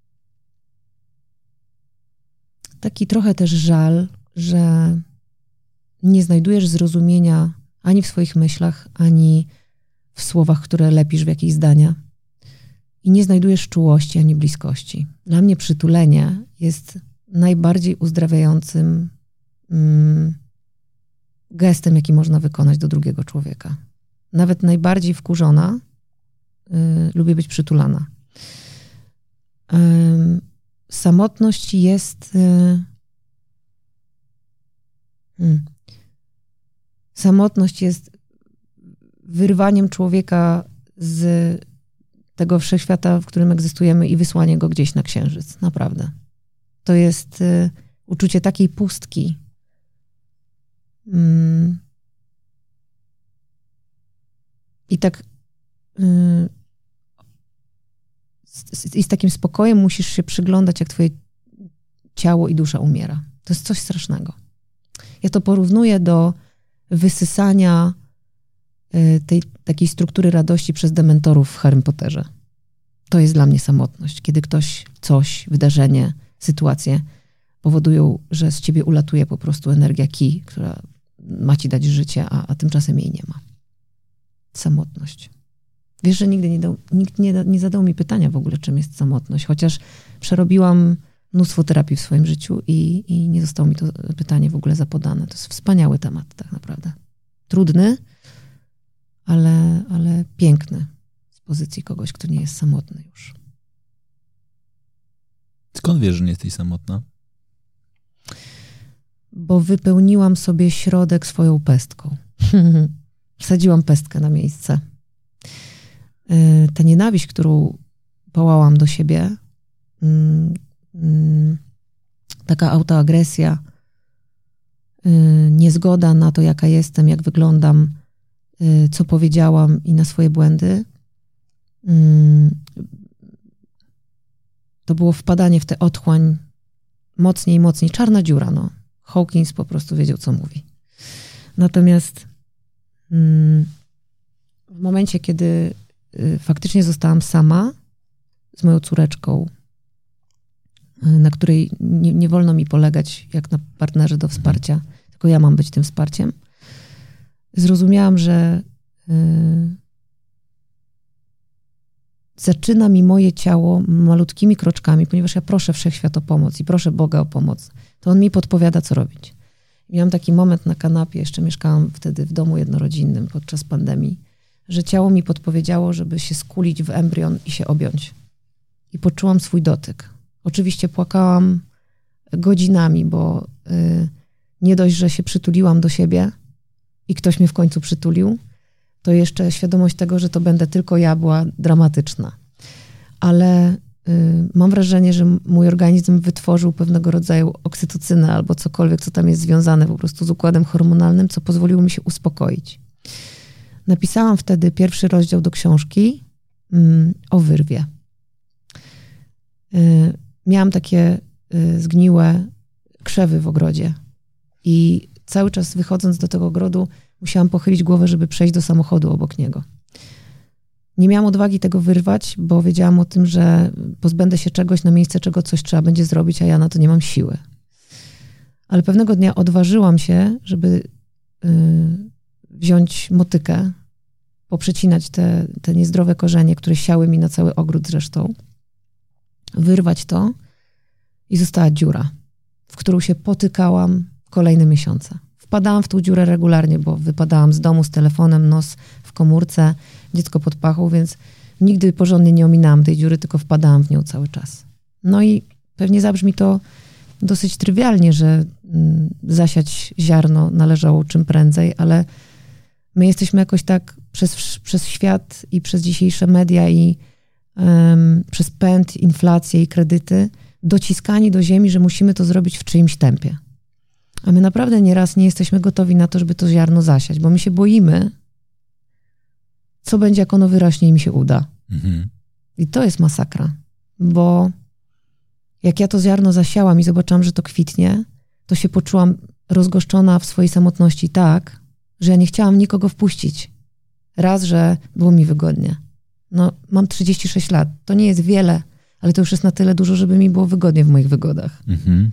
trochę też żal, że nie znajdujesz zrozumienia ani w swoich myślach, ani w słowach, które lepisz w jakieś zdania. I nie znajdujesz czułości ani bliskości. Dla mnie przytulenie jest najbardziej uzdrawiającym gestem, jaki można wykonać do drugiego człowieka. Nawet najbardziej wkurzona lubię być przytulana. Samotność jest samotność jest wyrwaniem człowieka z tego wszechświata, w którym egzystujemy i wysłanie go gdzieś na księżyc. Naprawdę. To jest uczucie takiej pustki. I tak i z takim spokojem musisz się przyglądać, jak twoje ciało i dusza umiera. To jest coś strasznego. Ja to porównuję do wysysania tej takiej struktury radości przez dementorów w Harrym Potterze. To jest dla mnie samotność. Kiedy ktoś, coś, wydarzenie, sytuacje powodują, że z ciebie ulatuje po prostu energia ki, która ma ci dać życie, a tymczasem jej nie ma. Samotność. Wiesz, że nikt nie zadał mi pytania w ogóle, czym jest samotność, chociaż przerobiłam mnóstwo terapii w swoim życiu i nie zostało mi to pytanie w ogóle zapodane. To jest wspaniały temat tak naprawdę. Trudny, ale piękny z pozycji kogoś, kto nie jest samotny już. Skąd wiesz, że nie jesteś samotna? Bo wypełniłam sobie środek swoją pestką. Wsadziłam pestkę na miejsce. Ta nienawiść, którą połałam do siebie, taka autoagresja, niezgoda na to, jaka jestem, jak wyglądam, co powiedziałam i na swoje błędy, to było wpadanie w tę otchłań mocniej, mocniej. Czarna dziura, no. Hawkins po prostu wiedział, co mówi. Natomiast w momencie, kiedy faktycznie zostałam sama z moją córeczką, na której nie wolno mi polegać jak na partnerze do wsparcia, tylko ja mam być tym wsparciem, zrozumiałam, że zaczyna mi moje ciało malutkimi kroczkami, ponieważ ja proszę Wszechświat o pomoc i proszę Boga o pomoc, to On mi podpowiada, co robić. Miałam taki moment na kanapie, jeszcze mieszkałam wtedy w domu jednorodzinnym podczas pandemii, że ciało mi podpowiedziało, żeby się skulić w embrion i się objąć. I poczułam swój dotyk. Oczywiście płakałam godzinami, bo nie dość, że się przytuliłam do siebie i ktoś mnie w końcu przytulił, to jeszcze świadomość tego, że to będę tylko ja, była dramatyczna. Ale mam wrażenie, że mój organizm wytworzył pewnego rodzaju oksytocynę albo cokolwiek, co tam jest związane po prostu z układem hormonalnym, co pozwoliło mi się uspokoić. Napisałam wtedy pierwszy rozdział do książki o wyrwie. Miałam takie zgniłe krzewy w ogrodzie i cały czas wychodząc do tego ogrodu musiałam pochylić głowę, żeby przejść do samochodu obok niego. Nie miałam odwagi tego wyrwać, bo wiedziałam o tym, że pozbędę się czegoś na miejsce, czego coś trzeba będzie zrobić, a ja na to nie mam siły. Ale pewnego dnia odważyłam się, żeby wziąć motykę, poprzecinać te niezdrowe korzenie, które siały mi na cały ogród zresztą, wyrwać to i została dziura, w którą się potykałam kolejne miesiące. Wpadałam w tą dziurę regularnie, bo wypadałam z domu z telefonem, nos w komórce, dziecko pod pachą, więc nigdy porządnie nie ominęłam tej dziury, tylko wpadałam w nią cały czas. No i pewnie zabrzmi to dosyć trywialnie, że zasiać ziarno należało czym prędzej, ale my jesteśmy jakoś tak przez świat i przez dzisiejsze media i przez pęd, inflację i kredyty dociskani do ziemi, że musimy to zrobić w czyimś tempie. A my naprawdę nieraz nie jesteśmy gotowi na to, żeby to ziarno zasiać, bo my się boimy, co będzie, jak ono wyrośnie i mi się uda. Mhm. I to jest masakra, bo jak ja to ziarno zasiałam i zobaczyłam, że to kwitnie, to się poczułam rozgoszczona w swojej samotności tak, że ja nie chciałam nikogo wpuścić. Raz, że było mi wygodnie. No, mam 36 lat. To nie jest wiele, ale to już jest na tyle dużo, żeby mi było wygodnie w moich wygodach. Mhm.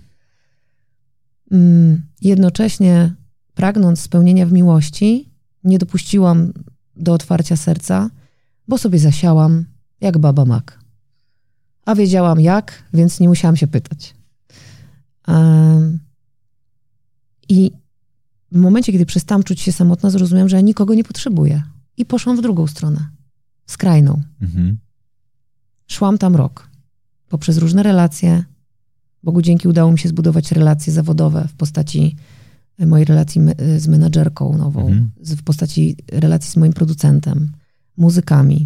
Jednocześnie pragnąc spełnienia w miłości, nie dopuściłam do otwarcia serca, bo sobie zasiałam jak baba mak. A wiedziałam jak, więc nie musiałam się pytać. I w momencie, kiedy przestałam czuć się samotna, zrozumiałam, że ja nikogo nie potrzebuję. I poszłam w drugą stronę. Skrajną. Mhm. Szłam tam rok. Poprzez różne relacje. Bogu dzięki udało mi się zbudować relacje zawodowe w postaci mojej relacji z menadżerką nową, w postaci relacji z moim producentem, muzykami.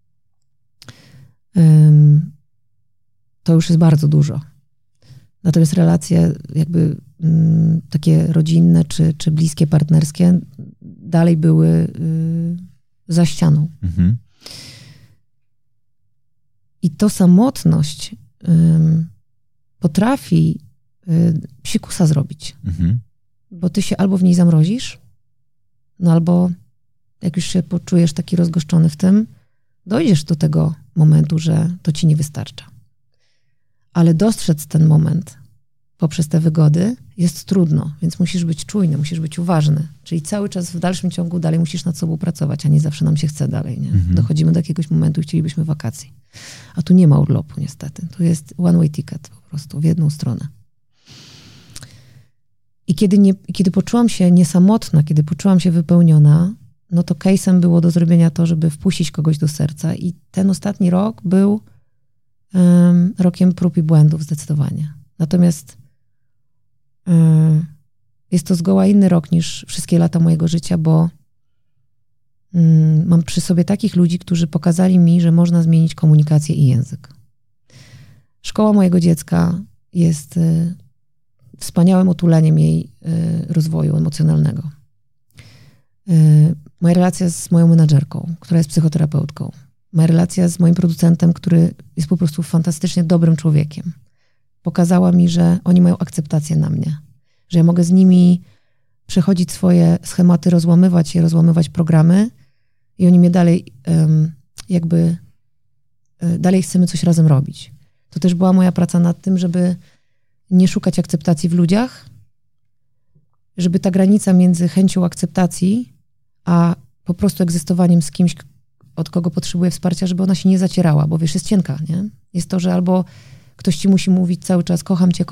To już jest bardzo dużo. Natomiast relacje jakby takie rodzinne czy bliskie, partnerskie dalej były za ścianą. Mhm. I to samotność potrafi psikusa zrobić. Mhm. Bo ty się albo w niej zamrozisz, no albo jak już się poczujesz taki rozgoszczony w tym, dojdziesz do tego momentu, że to ci nie wystarcza. Ale dostrzec ten moment poprzez te wygody jest trudno, więc musisz być czujny, musisz być uważny. Czyli cały czas w dalszym ciągu dalej musisz nad sobą pracować, a nie zawsze nam się chce dalej. Nie? Mhm. Dochodzimy do jakiegoś momentu i chcielibyśmy wakacji. A tu nie ma urlopu niestety. Tu jest one way ticket po prostu, w jedną stronę. I kiedy poczułam się niesamotna, kiedy poczułam się wypełniona, no to case'em było do zrobienia to, żeby wpuścić kogoś do serca. I ten ostatni rok był rokiem prób i błędów zdecydowanie. Natomiast jest to zgoła inny rok niż wszystkie lata mojego życia, bo mam przy sobie takich ludzi, którzy pokazali mi, że można zmienić komunikację i język. Szkoła mojego dziecka jest wspaniałym otuleniem jej rozwoju emocjonalnego. Moja relacja z moją menadżerką, która jest psychoterapeutką. Moja relacja z moim producentem, który jest po prostu fantastycznie dobrym człowiekiem. Pokazała mi, że oni mają akceptację na mnie. Że ja mogę z nimi przechodzić swoje schematy, rozłamywać programy i oni mnie dalej dalej chcemy coś razem robić. To też była moja praca nad tym, żeby nie szukać akceptacji w ludziach, żeby ta granica między chęcią akceptacji, a po prostu egzystowaniem z kimś, od kogo potrzebuję wsparcia, żeby ona się nie zacierała, bo wiesz, jest cienka, nie? Jest to, że albo ktoś ci musi mówić cały czas kocham cię,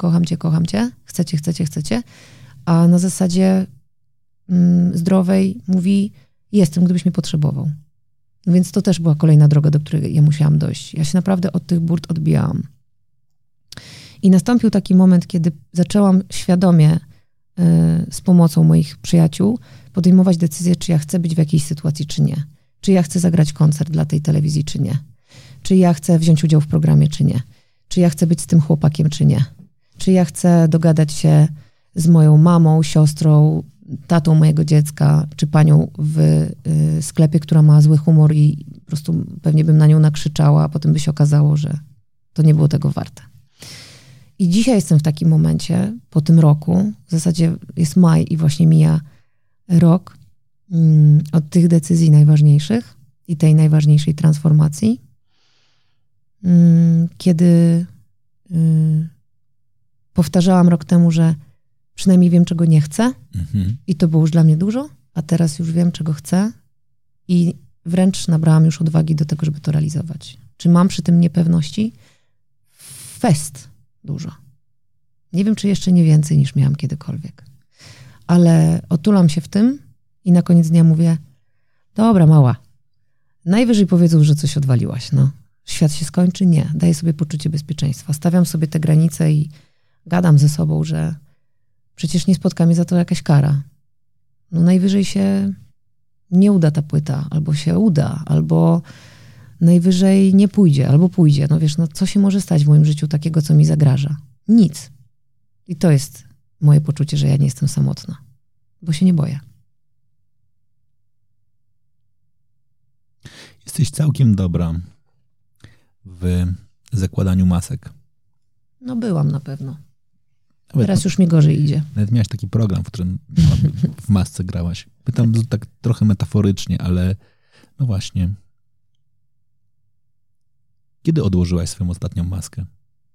chcecie, a na zasadzie zdrowej mówi jestem, gdybyś mnie potrzebował. Więc to też była kolejna droga, do której ja musiałam dojść. Ja się naprawdę od tych burt odbijałam. I nastąpił taki moment, kiedy zaczęłam świadomie z pomocą moich przyjaciół podejmować decyzję, czy ja chcę być w jakiejś sytuacji, czy nie. Czy ja chcę zagrać koncert dla tej telewizji, czy nie. Czy ja chcę wziąć udział w programie, czy nie. Czy ja chcę być z tym chłopakiem, czy nie. Czy ja chcę dogadać się z moją mamą, siostrą, tatą mojego dziecka, czy panią w sklepie, która ma zły humor i po prostu pewnie bym na nią nakrzyczała, a potem by się okazało, że to nie było tego warte. I dzisiaj jestem w takim momencie, po tym roku, w zasadzie jest maj i właśnie mija rok od tych decyzji najważniejszych i tej najważniejszej transformacji, kiedy powtarzałam rok temu, że przynajmniej wiem, czego nie chcę i to było już dla mnie dużo, a teraz już wiem, czego chcę I wręcz nabrałam już odwagi do tego, żeby to realizować. Czy mam przy tym niepewności? Fest dużo. Nie wiem, czy jeszcze nie więcej niż miałam kiedykolwiek. Ale otulam się w tym i na koniec dnia mówię, dobra, mała, najwyżej powiedzą, że coś odwaliłaś, no. Świat się skończy? Nie. Daję sobie poczucie bezpieczeństwa. Stawiam sobie te granice i gadam ze sobą, że przecież nie spotka mnie za to jakaś kara. No najwyżej się nie uda ta płyta, albo się uda, albo najwyżej nie pójdzie, albo pójdzie. No wiesz, no co się może stać w moim życiu takiego, co mi zagraża? Nic. I to jest moje poczucie, że ja nie jestem samotna, bo się nie boję. Jesteś całkiem dobra w zakładaniu masek. No byłam na pewno. Teraz już mi gorzej idzie. Nawet miałaś taki program, w którym w masce grałaś. Pytam tak trochę metaforycznie, ale no właśnie. Kiedy odłożyłaś swoją ostatnią maskę?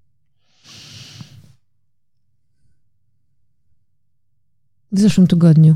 W zeszłym tygodniu.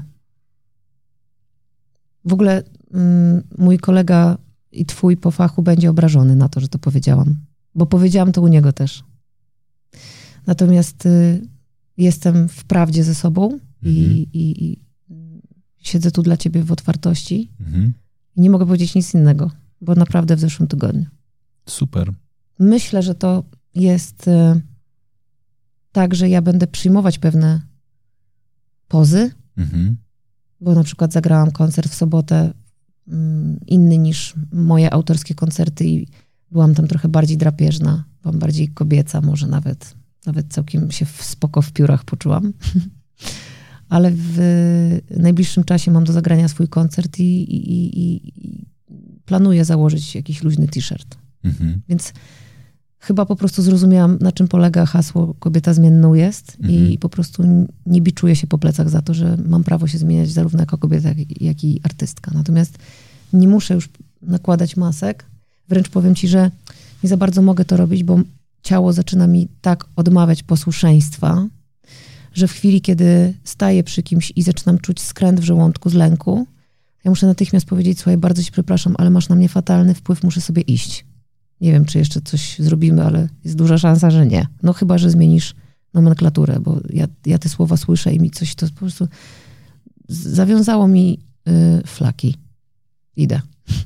W ogóle mój kolega i twój po fachu będzie obrażony na to, że to powiedziałam. Bo powiedziałam to u niego też. Natomiast jestem w prawdzie ze sobą i siedzę tu dla ciebie w otwartości. I nie mogę powiedzieć nic innego, bo naprawdę w zeszłym tygodniu. Super. Myślę, że to jest tak, że ja będę przyjmować pewne pozy, bo na przykład zagrałam koncert w sobotę inny niż moje autorskie koncerty i byłam tam trochę bardziej drapieżna, byłam bardziej kobieca, może nawet całkiem się spoko w piórach poczułam. Ale w najbliższym czasie mam do zagrania swój koncert i planuję założyć jakiś luźny t-shirt. Więc chyba po prostu zrozumiałam, na czym polega hasło kobieta zmienną jest i po prostu nie biczuję się po plecach za to, że mam prawo się zmieniać zarówno jako kobieta, jak i artystka. Natomiast nie muszę już nakładać masek. Wręcz powiem ci, że nie za bardzo mogę to robić, bo ciało zaczyna mi tak odmawiać posłuszeństwa, że w chwili, kiedy staję przy kimś i zaczynam czuć skręt w żołądku z lęku, ja muszę natychmiast powiedzieć, słuchaj, bardzo ci przepraszam, ale masz na mnie fatalny wpływ, muszę sobie iść. Nie wiem, czy jeszcze coś zrobimy, ale jest duża szansa, że nie. No chyba, że zmienisz nomenklaturę, bo ja te słowa słyszę i mi coś to po prostu zawiązało mi flaki. Idę.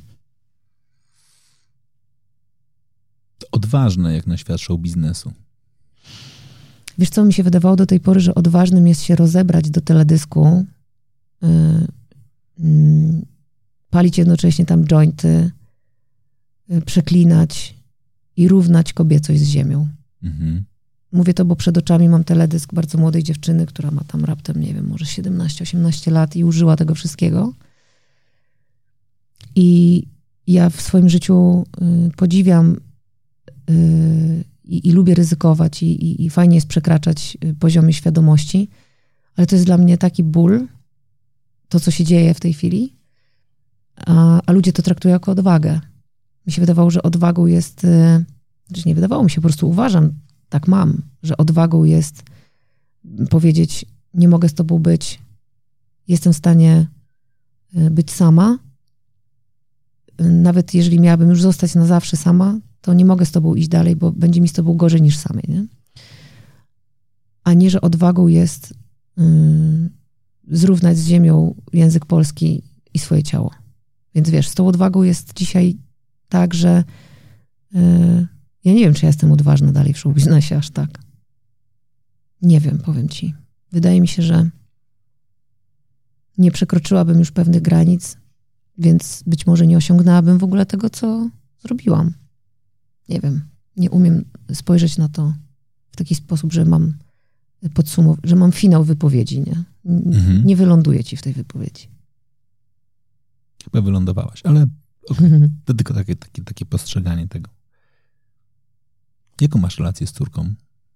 To odważne jak na świat show biznesu. Wiesz co, mi się wydawało do tej pory, że odważnym jest się rozebrać do teledysku, palić jednocześnie tam jointy, przeklinać i równać kobiecość z ziemią. Mówię to, bo przed oczami mam teledysk bardzo młodej dziewczyny, która ma tam raptem, nie wiem, może 17-18 lat i użyła tego wszystkiego. I ja w swoim życiu podziwiam i lubię ryzykować i fajnie jest przekraczać poziomy świadomości, ale to jest dla mnie taki ból, to co się dzieje w tej chwili, a ludzie to traktują jako odwagę. Mi się wydawało, że odwagą jest, znaczy nie wydawało mi się, po prostu uważam, tak mam, że odwagą jest powiedzieć, nie mogę z tobą być, jestem w stanie być sama, nawet jeżeli miałabym już zostać na zawsze sama, to nie mogę z tobą iść dalej, bo będzie mi z tobą gorzej niż samej, nie? A nie, że odwagą jest zrównać z ziemią język polski i swoje ciało. Więc wiesz, z tą odwagą jest dzisiaj tak, że ja nie wiem, czy ja jestem odważna dalej w show biznesie aż tak. Nie wiem, powiem ci. Wydaje mi się, że nie przekroczyłabym już pewnych granic, więc być może nie osiągnęłabym w ogóle tego, co zrobiłam. Nie wiem. Nie umiem spojrzeć na to w taki sposób, że mam że mam finał wypowiedzi, nie? Nie wyląduję ci w tej wypowiedzi. Chyba wylądowałaś, ale to tylko takie postrzeganie tego. Jaką masz relację z córką?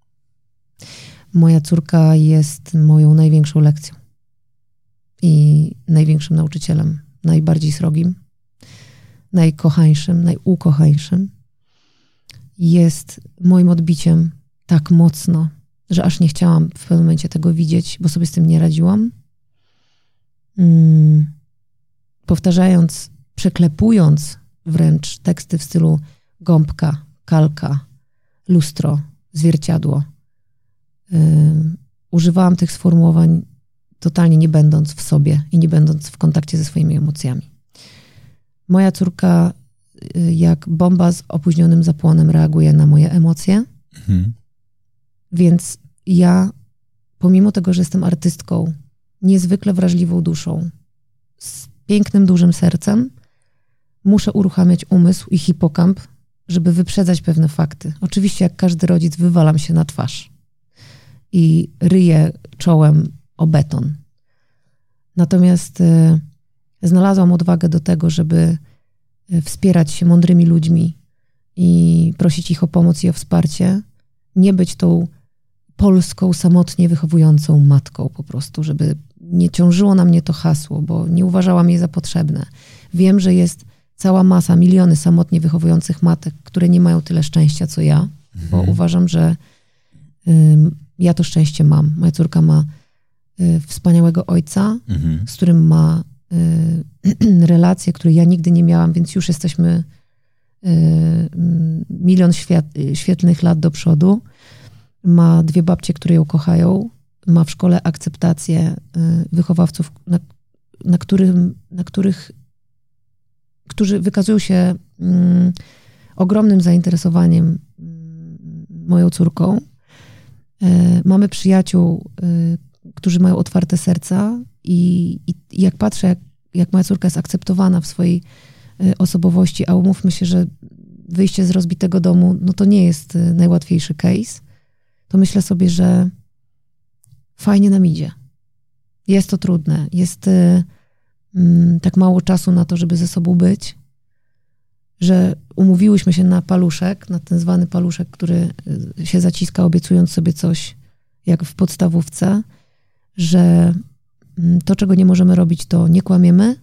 Moja córka jest moją największą lekcją i największym nauczycielem, najbardziej srogim, najkochańszym, najukochańszym. Jest moim odbiciem tak mocno, że aż nie chciałam w pewnym momencie tego widzieć, bo sobie z tym nie radziłam. Powtarzając przeklepując wręcz teksty w stylu gąbka, kalka, lustro, zwierciadło. Używałam tych sformułowań totalnie nie będąc w sobie i nie będąc w kontakcie ze swoimi emocjami. Moja córka jak bomba z opóźnionym zapłonem reaguje na moje emocje, więc ja, pomimo tego, że jestem artystką, niezwykle wrażliwą duszą, z pięknym, dużym sercem, muszę uruchamiać umysł i hipokamp, żeby wyprzedzać pewne fakty. Oczywiście jak każdy rodzic wywalam się na twarz i ryję czołem o beton. Natomiast znalazłam odwagę do tego, żeby wspierać się mądrymi ludźmi i prosić ich o pomoc i o wsparcie. Nie być tą polską, samotnie wychowującą matką po prostu, żeby nie ciążyło na mnie to hasło, bo nie uważałam je za potrzebne. Wiem, że jest cała masa, miliony samotnie wychowujących matek, które nie mają tyle szczęścia, co ja, bo uważam, że ja to szczęście mam. Moja córka ma wspaniałego ojca, z którym ma relacje, które ja nigdy nie miałam, więc już jesteśmy milion świetlnych lat do przodu. Ma 2 babcie, które ją kochają. Ma w szkole akceptację wychowawców, którzy wykazują się ogromnym zainteresowaniem moją córką. Mamy przyjaciół, którzy mają otwarte serca i jak patrzę, jak moja córka jest akceptowana w swojej osobowości, a umówmy się, że wyjście z rozbitego domu, no to nie jest najłatwiejszy case, to myślę sobie, że fajnie nam idzie. Jest to trudne. Jest tak mało czasu na to, żeby ze sobą być, że umówiłyśmy się na paluszek, na ten zwany paluszek, który się zaciska, obiecując sobie coś jak w podstawówce, że to, czego nie możemy robić, to nie kłamiemy.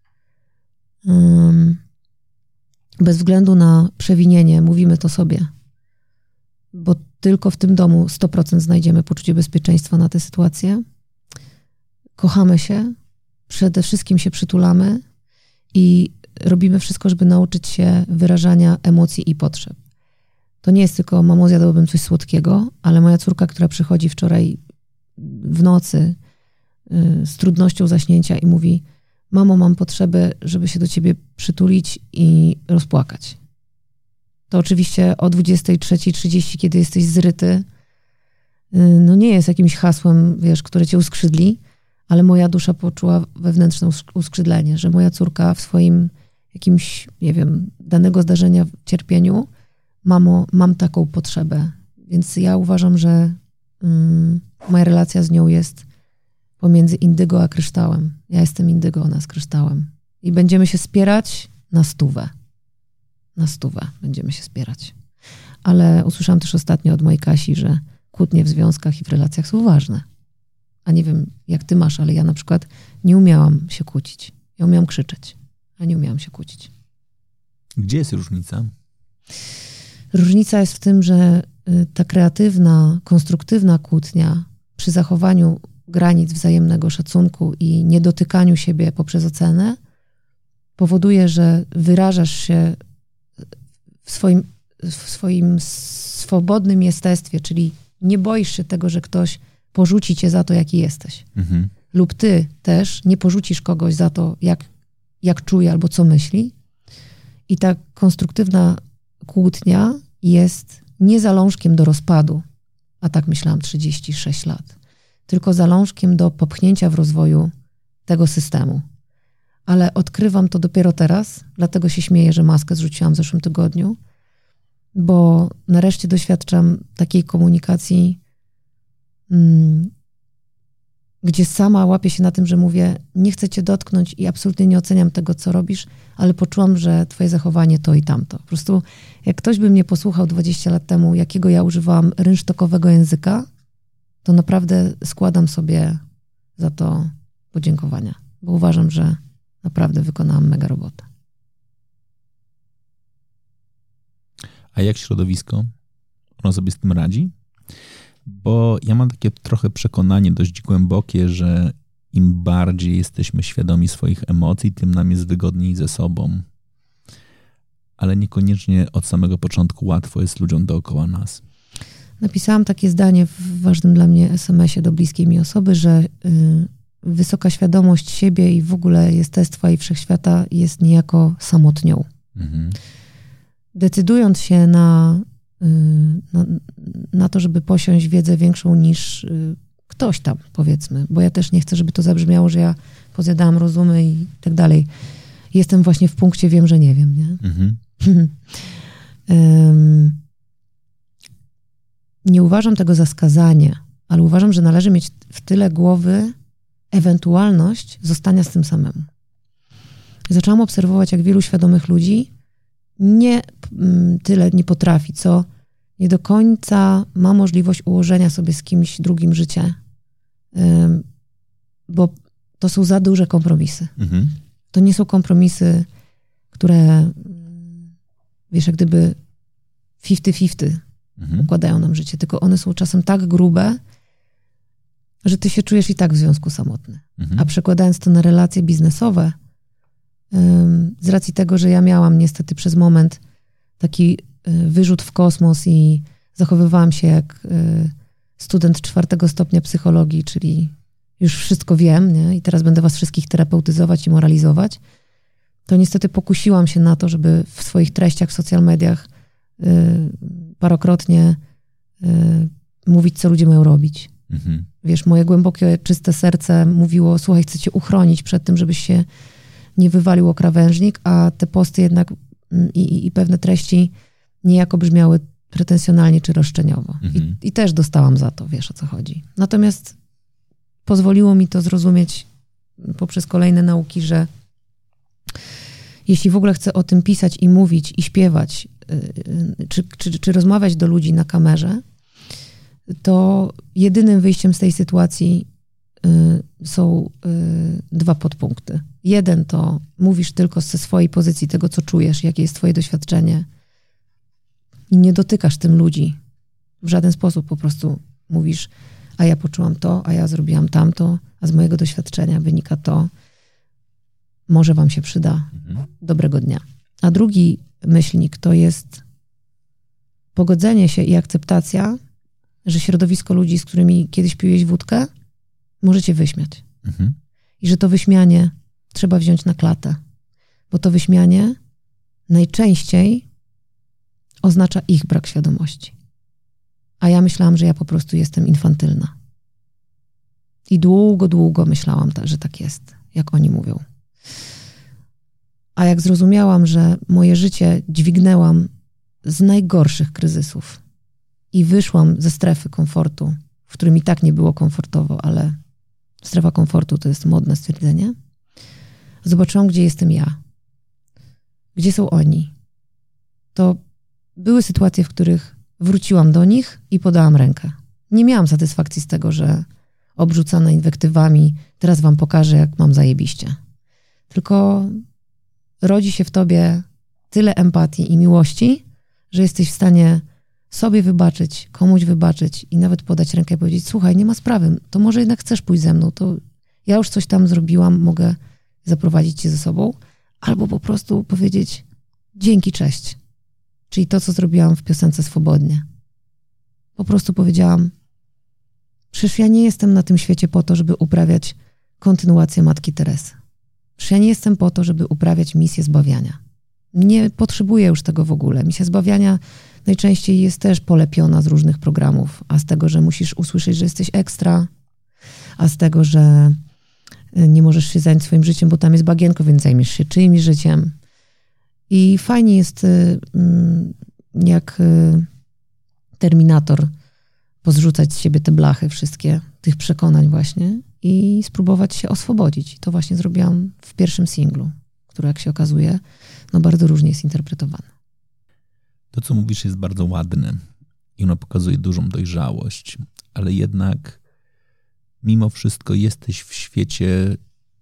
Bez względu na przewinienie mówimy to sobie, bo tylko w tym domu 100% znajdziemy poczucie bezpieczeństwa na tę sytuację. Kochamy się, przede wszystkim się przytulamy i robimy wszystko, żeby nauczyć się wyrażania emocji i potrzeb. To nie jest tylko mamo, zjadłabym coś słodkiego, ale moja córka, która przychodzi wczoraj w nocy z trudnością zaśnięcia i mówi: mamo, mam potrzebę, żeby się do ciebie przytulić i rozpłakać. To oczywiście o 23:30, kiedy jesteś zryty, no nie jest jakimś hasłem, wiesz, które cię uskrzydli, ale moja dusza poczuła wewnętrzne uskrzydlenie, że moja córka w swoim jakimś, nie wiem, danego zdarzenia w cierpieniu, mamo, mam taką potrzebę. Więc ja uważam, że moja relacja z nią jest pomiędzy indygo a kryształem. Ja jestem indygo, ona z kryształem. I będziemy się spierać na 100. Na 100 będziemy się spierać. Ale usłyszałam też ostatnio od mojej Kasi, że kłótnie w związkach i w relacjach są ważne. A nie wiem, jak ty masz, ale ja na przykład nie umiałam się kłócić. Ja umiałam krzyczeć, a nie umiałam się kłócić. Gdzie jest różnica? Różnica jest w tym, że ta kreatywna, konstruktywna kłótnia przy zachowaniu granic wzajemnego szacunku i niedotykaniu siebie poprzez ocenę powoduje, że wyrażasz się w swoim swobodnym jestestwie, czyli nie boisz się tego, że ktoś porzuci cię za to, jaki jesteś. Lub ty też nie porzucisz kogoś za to, jak czuje albo co myśli. I ta konstruktywna kłótnia jest nie zalążkiem do rozpadu, a tak myślałam 36 lat, tylko zalążkiem do popchnięcia w rozwoju tego systemu. Ale odkrywam to dopiero teraz, dlatego się śmieję, że maskę zrzuciłam w zeszłym tygodniu, bo nareszcie doświadczam takiej komunikacji, gdzie sama łapię się na tym, że mówię: nie chcę cię dotknąć i absolutnie nie oceniam tego, co robisz, ale poczułam, że twoje zachowanie to i tamto. Po prostu jak ktoś by mnie posłuchał 20 lat temu, jakiego ja używałam rynsztokowego języka, to naprawdę składam sobie za to podziękowania, bo uważam, że naprawdę wykonałam mega robotę. A jak środowisko? Ono sobie z tym radzi? Bo ja mam takie trochę przekonanie dość głębokie, że im bardziej jesteśmy świadomi swoich emocji, tym nam jest wygodniej ze sobą. Ale niekoniecznie od samego początku łatwo jest ludziom dookoła nas. Napisałam takie zdanie w ważnym dla mnie SMS-ie do bliskiej mi osoby, że wysoka świadomość siebie i w ogóle jestestwa i wszechświata jest niejako samotnią. Decydując się na to, żeby posiąść wiedzę większą niż ktoś tam, powiedzmy, bo ja też nie chcę, żeby to zabrzmiało, że ja pozjadałam rozumy i tak dalej. Jestem właśnie w punkcie wiem, że nie wiem, nie? Nie uważam tego za skazanie, ale uważam, że należy mieć w tyle głowy ewentualność zostania z tym samemu. Zaczęłam obserwować, jak wielu świadomych ludzi nie tyle nie potrafi, co nie do końca ma możliwość ułożenia sobie z kimś drugim życia, bo to są za duże kompromisy. To nie są kompromisy, które, wiesz, jak gdyby 50-50 układają nam życie, tylko one są czasem tak grube, że ty się czujesz i tak w związku samotny. A przekładając to na relacje biznesowe, z racji tego, że ja miałam niestety przez moment taki wyrzut w kosmos i zachowywałam się jak student 4. stopnia psychologii, czyli już wszystko wiem, nie? I teraz będę was wszystkich terapeutyzować i moralizować, to niestety pokusiłam się na to, żeby w swoich treściach w social mediach parokrotnie mówić, co ludzie mają robić. Wiesz, moje głębokie, czyste serce mówiło, słuchaj, chcę cię uchronić przed tym, żebyś się nie wywalił o krawężnik, a te posty jednak i pewne treści niejako brzmiały pretensjonalnie czy roszczeniowo. I też dostałam za to, wiesz, o co chodzi. Natomiast pozwoliło mi to zrozumieć poprzez kolejne nauki, że jeśli w ogóle chcę o tym pisać i mówić i śpiewać, czy rozmawiać do ludzi na kamerze, to jedynym wyjściem z tej sytuacji są 2 podpunkty. Jeden to mówisz tylko ze swojej pozycji, tego co czujesz, jakie jest twoje doświadczenie i nie dotykasz tym ludzi w żaden sposób. Po prostu mówisz, a ja poczułam to, a ja zrobiłam tamto, a z mojego doświadczenia wynika to. Może wam się przyda. Dobrego dnia. A drugi myślnik to jest pogodzenie się i akceptacja, że środowisko ludzi, z którymi kiedyś piłeś wódkę, możecie wyśmiać. I że to wyśmianie trzeba wziąć na klatę. Bo to wyśmianie najczęściej oznacza ich brak świadomości. A ja myślałam, że ja po prostu jestem infantylna. I długo myślałam, że tak jest, jak oni mówią. A jak zrozumiałam, że moje życie dźwignęłam z najgorszych kryzysów i wyszłam ze strefy komfortu, w którym i tak nie było komfortowo, ale strefa komfortu to jest modne stwierdzenie, zobaczyłam, gdzie jestem ja. Gdzie są oni. To były sytuacje, w których wróciłam do nich i podałam rękę. Nie miałam satysfakcji z tego, że obrzucana inwektywami teraz wam pokażę, jak mam zajebiście. Tylko rodzi się w tobie tyle empatii i miłości, że jesteś w stanie sobie wybaczyć, komuś wybaczyć i nawet podać rękę i powiedzieć, słuchaj, nie ma sprawy, to może jednak chcesz pójść ze mną, to ja już coś tam zrobiłam, mogę zaprowadzić cię ze sobą, albo po prostu powiedzieć dzięki, cześć. Czyli to, co zrobiłam w piosence Swobodnie. Po prostu powiedziałam, przecież ja nie jestem na tym świecie po to, żeby uprawiać kontynuację Matki Teresy. Przecież ja nie jestem po to, żeby uprawiać misję zbawiania. Nie potrzebuję już tego w ogóle. Misja zbawiania najczęściej jest też polepiona z różnych programów, a z tego, że musisz usłyszeć, że jesteś ekstra, a z tego, że nie możesz się zająć swoim życiem, bo tam jest bagienko, więc zajmiesz się czyimś życiem. I fajnie jest, jak Terminator, pozrzucać z siebie te blachy wszystkie, tych przekonań właśnie i spróbować się oswobodzić. I to właśnie zrobiłam w pierwszym singlu, który, jak się okazuje, no bardzo różnie jest interpretowany. To, co mówisz, jest bardzo ładne i ono pokazuje dużą dojrzałość, ale jednak mimo wszystko jesteś w świecie,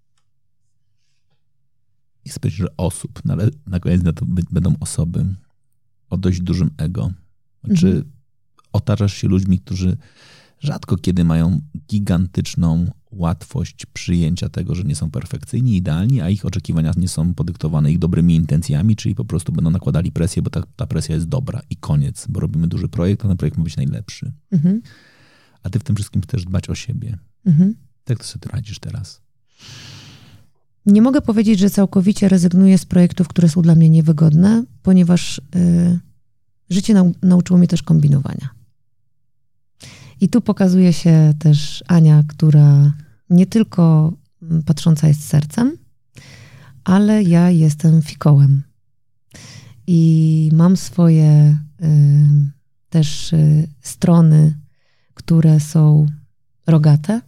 nie chcę powiedzieć, że osób, no ale na koniec to będą osoby o dość dużym ego. Znaczy otaczasz się ludźmi, którzy rzadko kiedy mają gigantyczną łatwość przyjęcia tego, że nie są perfekcyjni, idealni, a ich oczekiwania nie są podyktowane ich dobrymi intencjami, czyli po prostu będą nakładali presję, bo ta presja jest dobra i koniec, bo robimy duży projekt, a ten projekt ma być najlepszy. A ty w tym wszystkim chcesz dbać o siebie. Jak to sobie radzisz teraz? Nie mogę powiedzieć, że całkowicie rezygnuję z projektów, które są dla mnie niewygodne, ponieważ życie nauczyło mnie też kombinowania. I tu pokazuje się też Ania, która nie tylko patrząca jest sercem, ale ja jestem fikołem. I mam swoje też strony, które są rogate.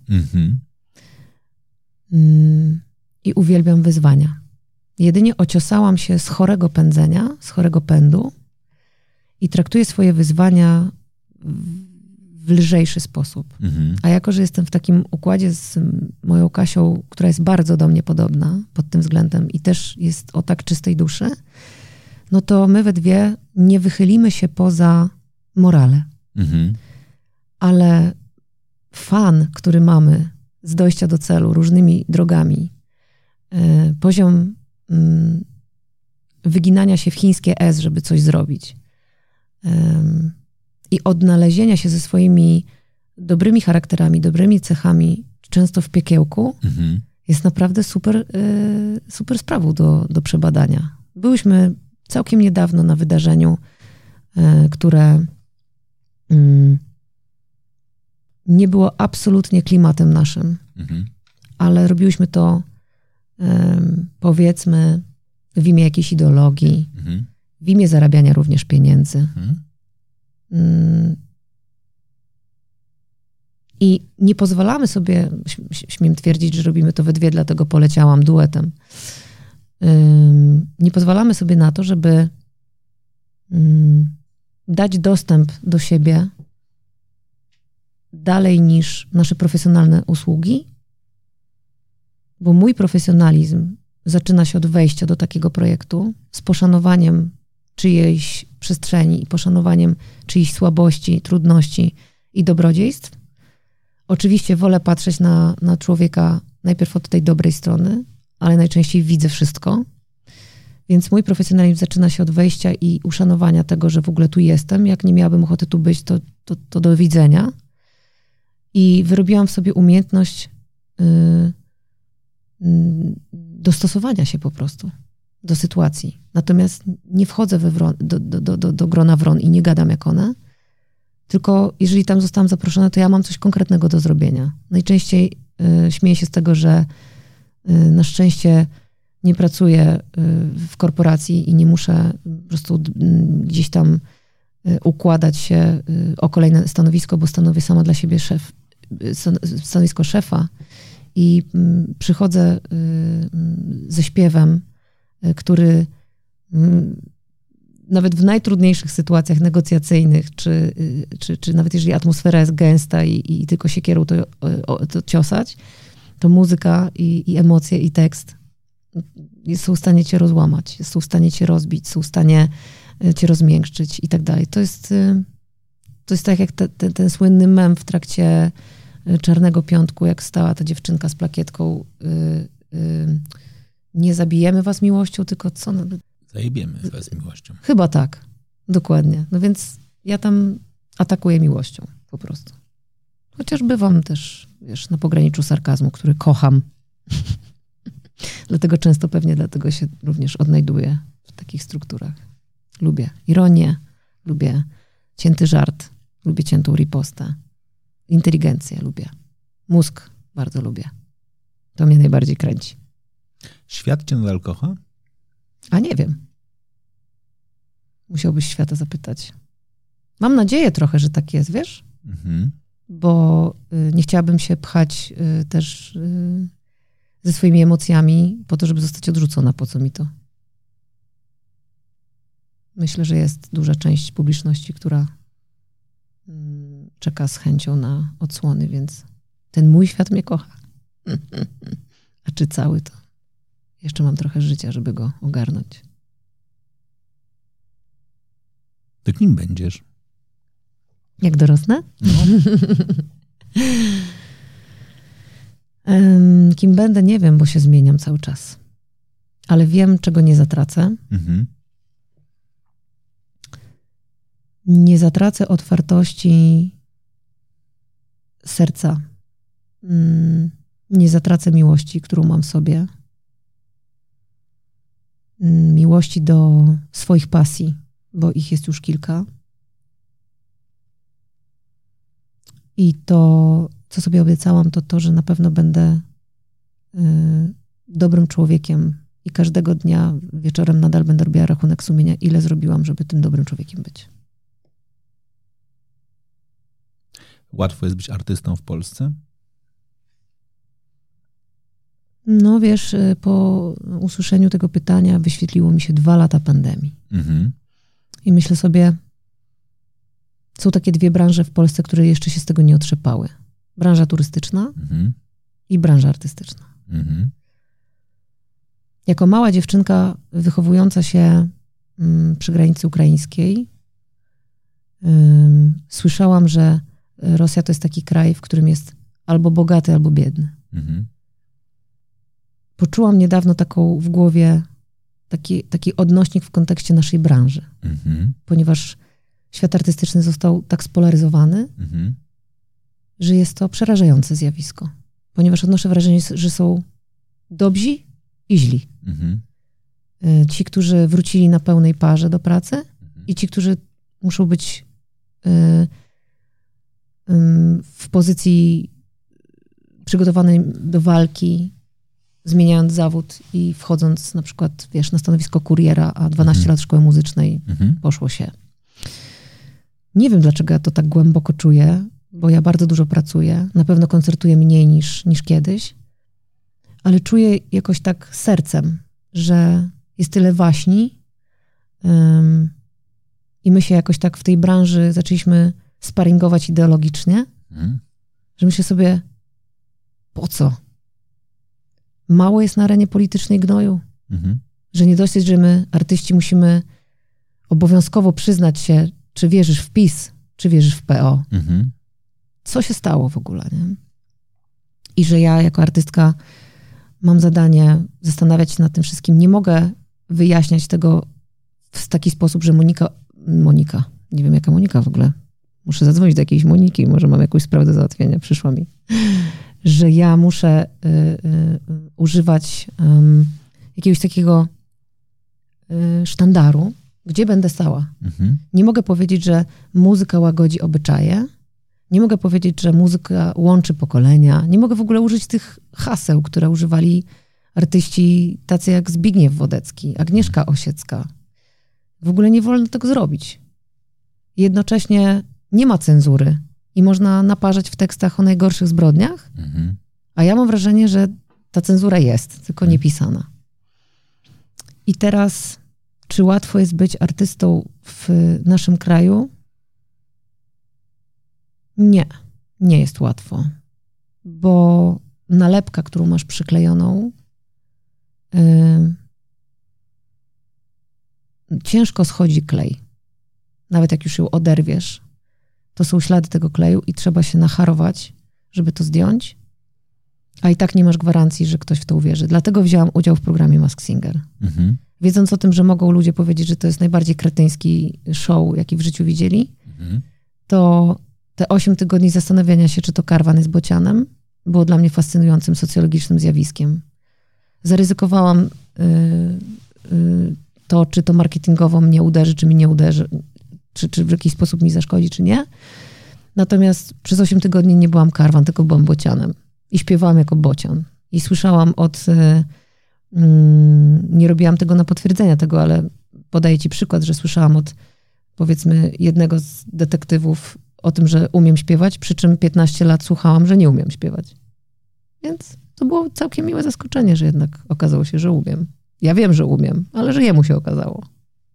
I uwielbiam wyzwania. Jedynie ociosałam się z chorego pędzenia, z chorego pędu i traktuję swoje wyzwania w lżejszy sposób. A jako, że jestem w takim układzie z moją Kasią, która jest bardzo do mnie podobna pod tym względem i też jest o tak czystej duszy, no to my we dwie nie wychylimy się poza morale. Ale fan, który mamy z dojścia do celu różnymi drogami, poziom wyginania się w chińskie S, żeby coś zrobić i odnalezienia się ze swoimi dobrymi charakterami, dobrymi cechami, często w piekiełku, jest naprawdę super sprawą do przebadania. Byłyśmy całkiem niedawno na wydarzeniu, które nie było absolutnie klimatem naszym, ale robiłyśmy to powiedzmy w imię jakiejś ideologii, w imię zarabiania również pieniędzy. I nie pozwalamy sobie, śmiem twierdzić, że robimy to we dwie, dlatego poleciałam duetem. Nie pozwalamy sobie na to, żeby dać dostęp do siebie dalej niż nasze profesjonalne usługi, bo mój profesjonalizm zaczyna się od wejścia do takiego projektu z poszanowaniem czyjejś przestrzeni i poszanowaniem czyichś słabości, trudności i dobrodziejstw. Oczywiście wolę patrzeć na człowieka najpierw od tej dobrej strony, ale najczęściej widzę wszystko. Więc mój profesjonalizm zaczyna się od wejścia i uszanowania tego, że w ogóle tu jestem. Jak nie miałabym ochoty tu być, to do widzenia. I wyrobiłam w sobie umiejętność dostosowania się po prostu do sytuacji. Natomiast nie wchodzę do grona wron i nie gadam jak one, tylko jeżeli tam zostałam zaproszona, to ja mam coś konkretnego do zrobienia. Najczęściej śmieję się z tego, że na szczęście nie pracuję w korporacji i nie muszę po prostu gdzieś tam układać się o kolejne stanowisko, bo stanowię sama dla siebie stanowisko szefa i przychodzę ze śpiewem, który nawet w najtrudniejszych sytuacjach negocjacyjnych, czy nawet jeżeli atmosfera jest gęsta i tylko siekierą to ciosać, to muzyka i emocje i tekst są w stanie cię rozłamać, są w stanie cię rozbić, są w stanie cię rozmiękczyć i tak dalej. To jest tak jak ten słynny mem w trakcie Czarnego Piątku, jak stała ta dziewczynka z plakietką nie zabijemy was miłością, tylko co? Zajebiemy was miłością. Chyba tak, dokładnie. No więc ja tam atakuję miłością po prostu. Chociaż bywam też, wiesz, na pograniczu sarkazmu, który kocham. Dlatego się również odnajduję w takich strukturach. Lubię ironię, lubię cięty żart, lubię ciętą ripostę. Inteligencję lubię. Mózg bardzo lubię. To mnie najbardziej kręci. Świat cię nadal kocha? A nie wiem. Musiałbyś świata zapytać. Mam nadzieję trochę, że tak jest, wiesz? Bo nie chciałabym się pchać też ze swoimi emocjami po to, żeby zostać odrzucona. Po co mi to? Myślę, że jest duża część publiczności, która czeka z chęcią na odsłony, więc ten mój świat mnie kocha. A czy cały to? Jeszcze mam trochę życia, żeby go ogarnąć. To kim będziesz? Jak dorosnę? No. Kim będę, nie wiem, bo się zmieniam cały czas. Ale wiem, czego nie zatracę. Nie zatracę otwartości serca. Nie zatracę miłości, którą mam w sobie. Miłości do swoich pasji, bo ich jest już kilka. I to, co sobie obiecałam, to to, że na pewno będę dobrym człowiekiem i każdego dnia wieczorem nadal będę robiła rachunek sumienia, ile zrobiłam, żeby tym dobrym człowiekiem być. Łatwo jest być artystą w Polsce? No wiesz, po usłyszeniu tego pytania wyświetliło mi się 2 lata pandemii. I myślę sobie, są takie 2 branże w Polsce, które jeszcze się z tego nie otrzepały. Branża turystyczna i branża artystyczna. Jako mała dziewczynka wychowująca się przy granicy ukraińskiej, słyszałam, że Rosja to jest taki kraj, w którym jest albo bogaty, albo biedny. Poczułam niedawno taką w głowie taki odnośnik w kontekście naszej branży. Ponieważ świat artystyczny został tak spolaryzowany, że jest to przerażające zjawisko. Ponieważ odnoszę wrażenie, że są dobrzy i źli. Ci, którzy wrócili na pełnej parze do pracy i ci, którzy muszą być w pozycji przygotowanej do walki, zmieniając zawód i wchodząc na przykład, wiesz, na stanowisko kuriera, a 12 lat szkoły muzycznej poszło się. Nie wiem, dlaczego ja to tak głęboko czuję, bo ja bardzo dużo pracuję. Na pewno koncertuję mniej niż kiedyś, ale czuję jakoś tak sercem, że jest tyle waśni i my się jakoś tak w tej branży zaczęliśmy sparingować ideologicznie, że myślę sobie, po co? Mało jest na arenie politycznej gnoju. Że nie dosyć, że my, artyści, musimy obowiązkowo przyznać się, czy wierzysz w PiS, czy wierzysz w PO. Co się stało w ogóle, nie? I że ja jako artystka mam zadanie zastanawiać się nad tym wszystkim. Nie mogę wyjaśniać tego w taki sposób, że Monika, nie wiem jaka Monika w ogóle. Muszę zadzwonić do jakiejś Moniki, może mam jakąś sprawę do załatwienia, przyszła mi. Że ja muszę używać jakiegoś takiego sztandaru, gdzie będę stała. Nie mogę powiedzieć, że muzyka łagodzi obyczaje. Nie mogę powiedzieć, że muzyka łączy pokolenia. Nie mogę w ogóle użyć tych haseł, które używali artyści tacy jak Zbigniew Wodecki, Agnieszka Osiecka. W ogóle nie wolno tego zrobić. Jednocześnie nie ma cenzury i można naparzać w tekstach o najgorszych zbrodniach, a ja mam wrażenie, że ta cenzura jest, tylko nie pisana. I teraz, czy łatwo jest być artystą w naszym kraju? Nie jest łatwo, bo nalepka, którą masz przyklejoną, ciężko schodzi klej. Nawet jak już ją oderwiesz, to są ślady tego kleju i trzeba się nacharować, żeby to zdjąć, a i tak nie masz gwarancji, że ktoś w to uwierzy. Dlatego wzięłam udział w programie Masked Singer. Wiedząc o tym, że mogą ludzie powiedzieć, że to jest najbardziej kretyński show, jaki w życiu widzieli, to te 8 tygodni zastanawiania się, czy to karwan jest bocianem, było dla mnie fascynującym socjologicznym zjawiskiem. Zaryzykowałam to, czy to marketingowo mnie uderzy, czy mi nie uderzy, czy w jakiś sposób mi zaszkodzi, czy nie. Natomiast przez 8 tygodni nie byłam karwan, tylko byłam bocianem. I śpiewałam jako bocian. I słyszałam nie robiłam tego na potwierdzenia tego, ale podaję ci przykład, że słyszałam od, powiedzmy, jednego z detektywów o tym, że umiem śpiewać, przy czym 15 lat słuchałam, że nie umiem śpiewać. Więc to było całkiem miłe zaskoczenie, że jednak okazało się, że umiem. Ja wiem, że umiem, ale że jemu się okazało.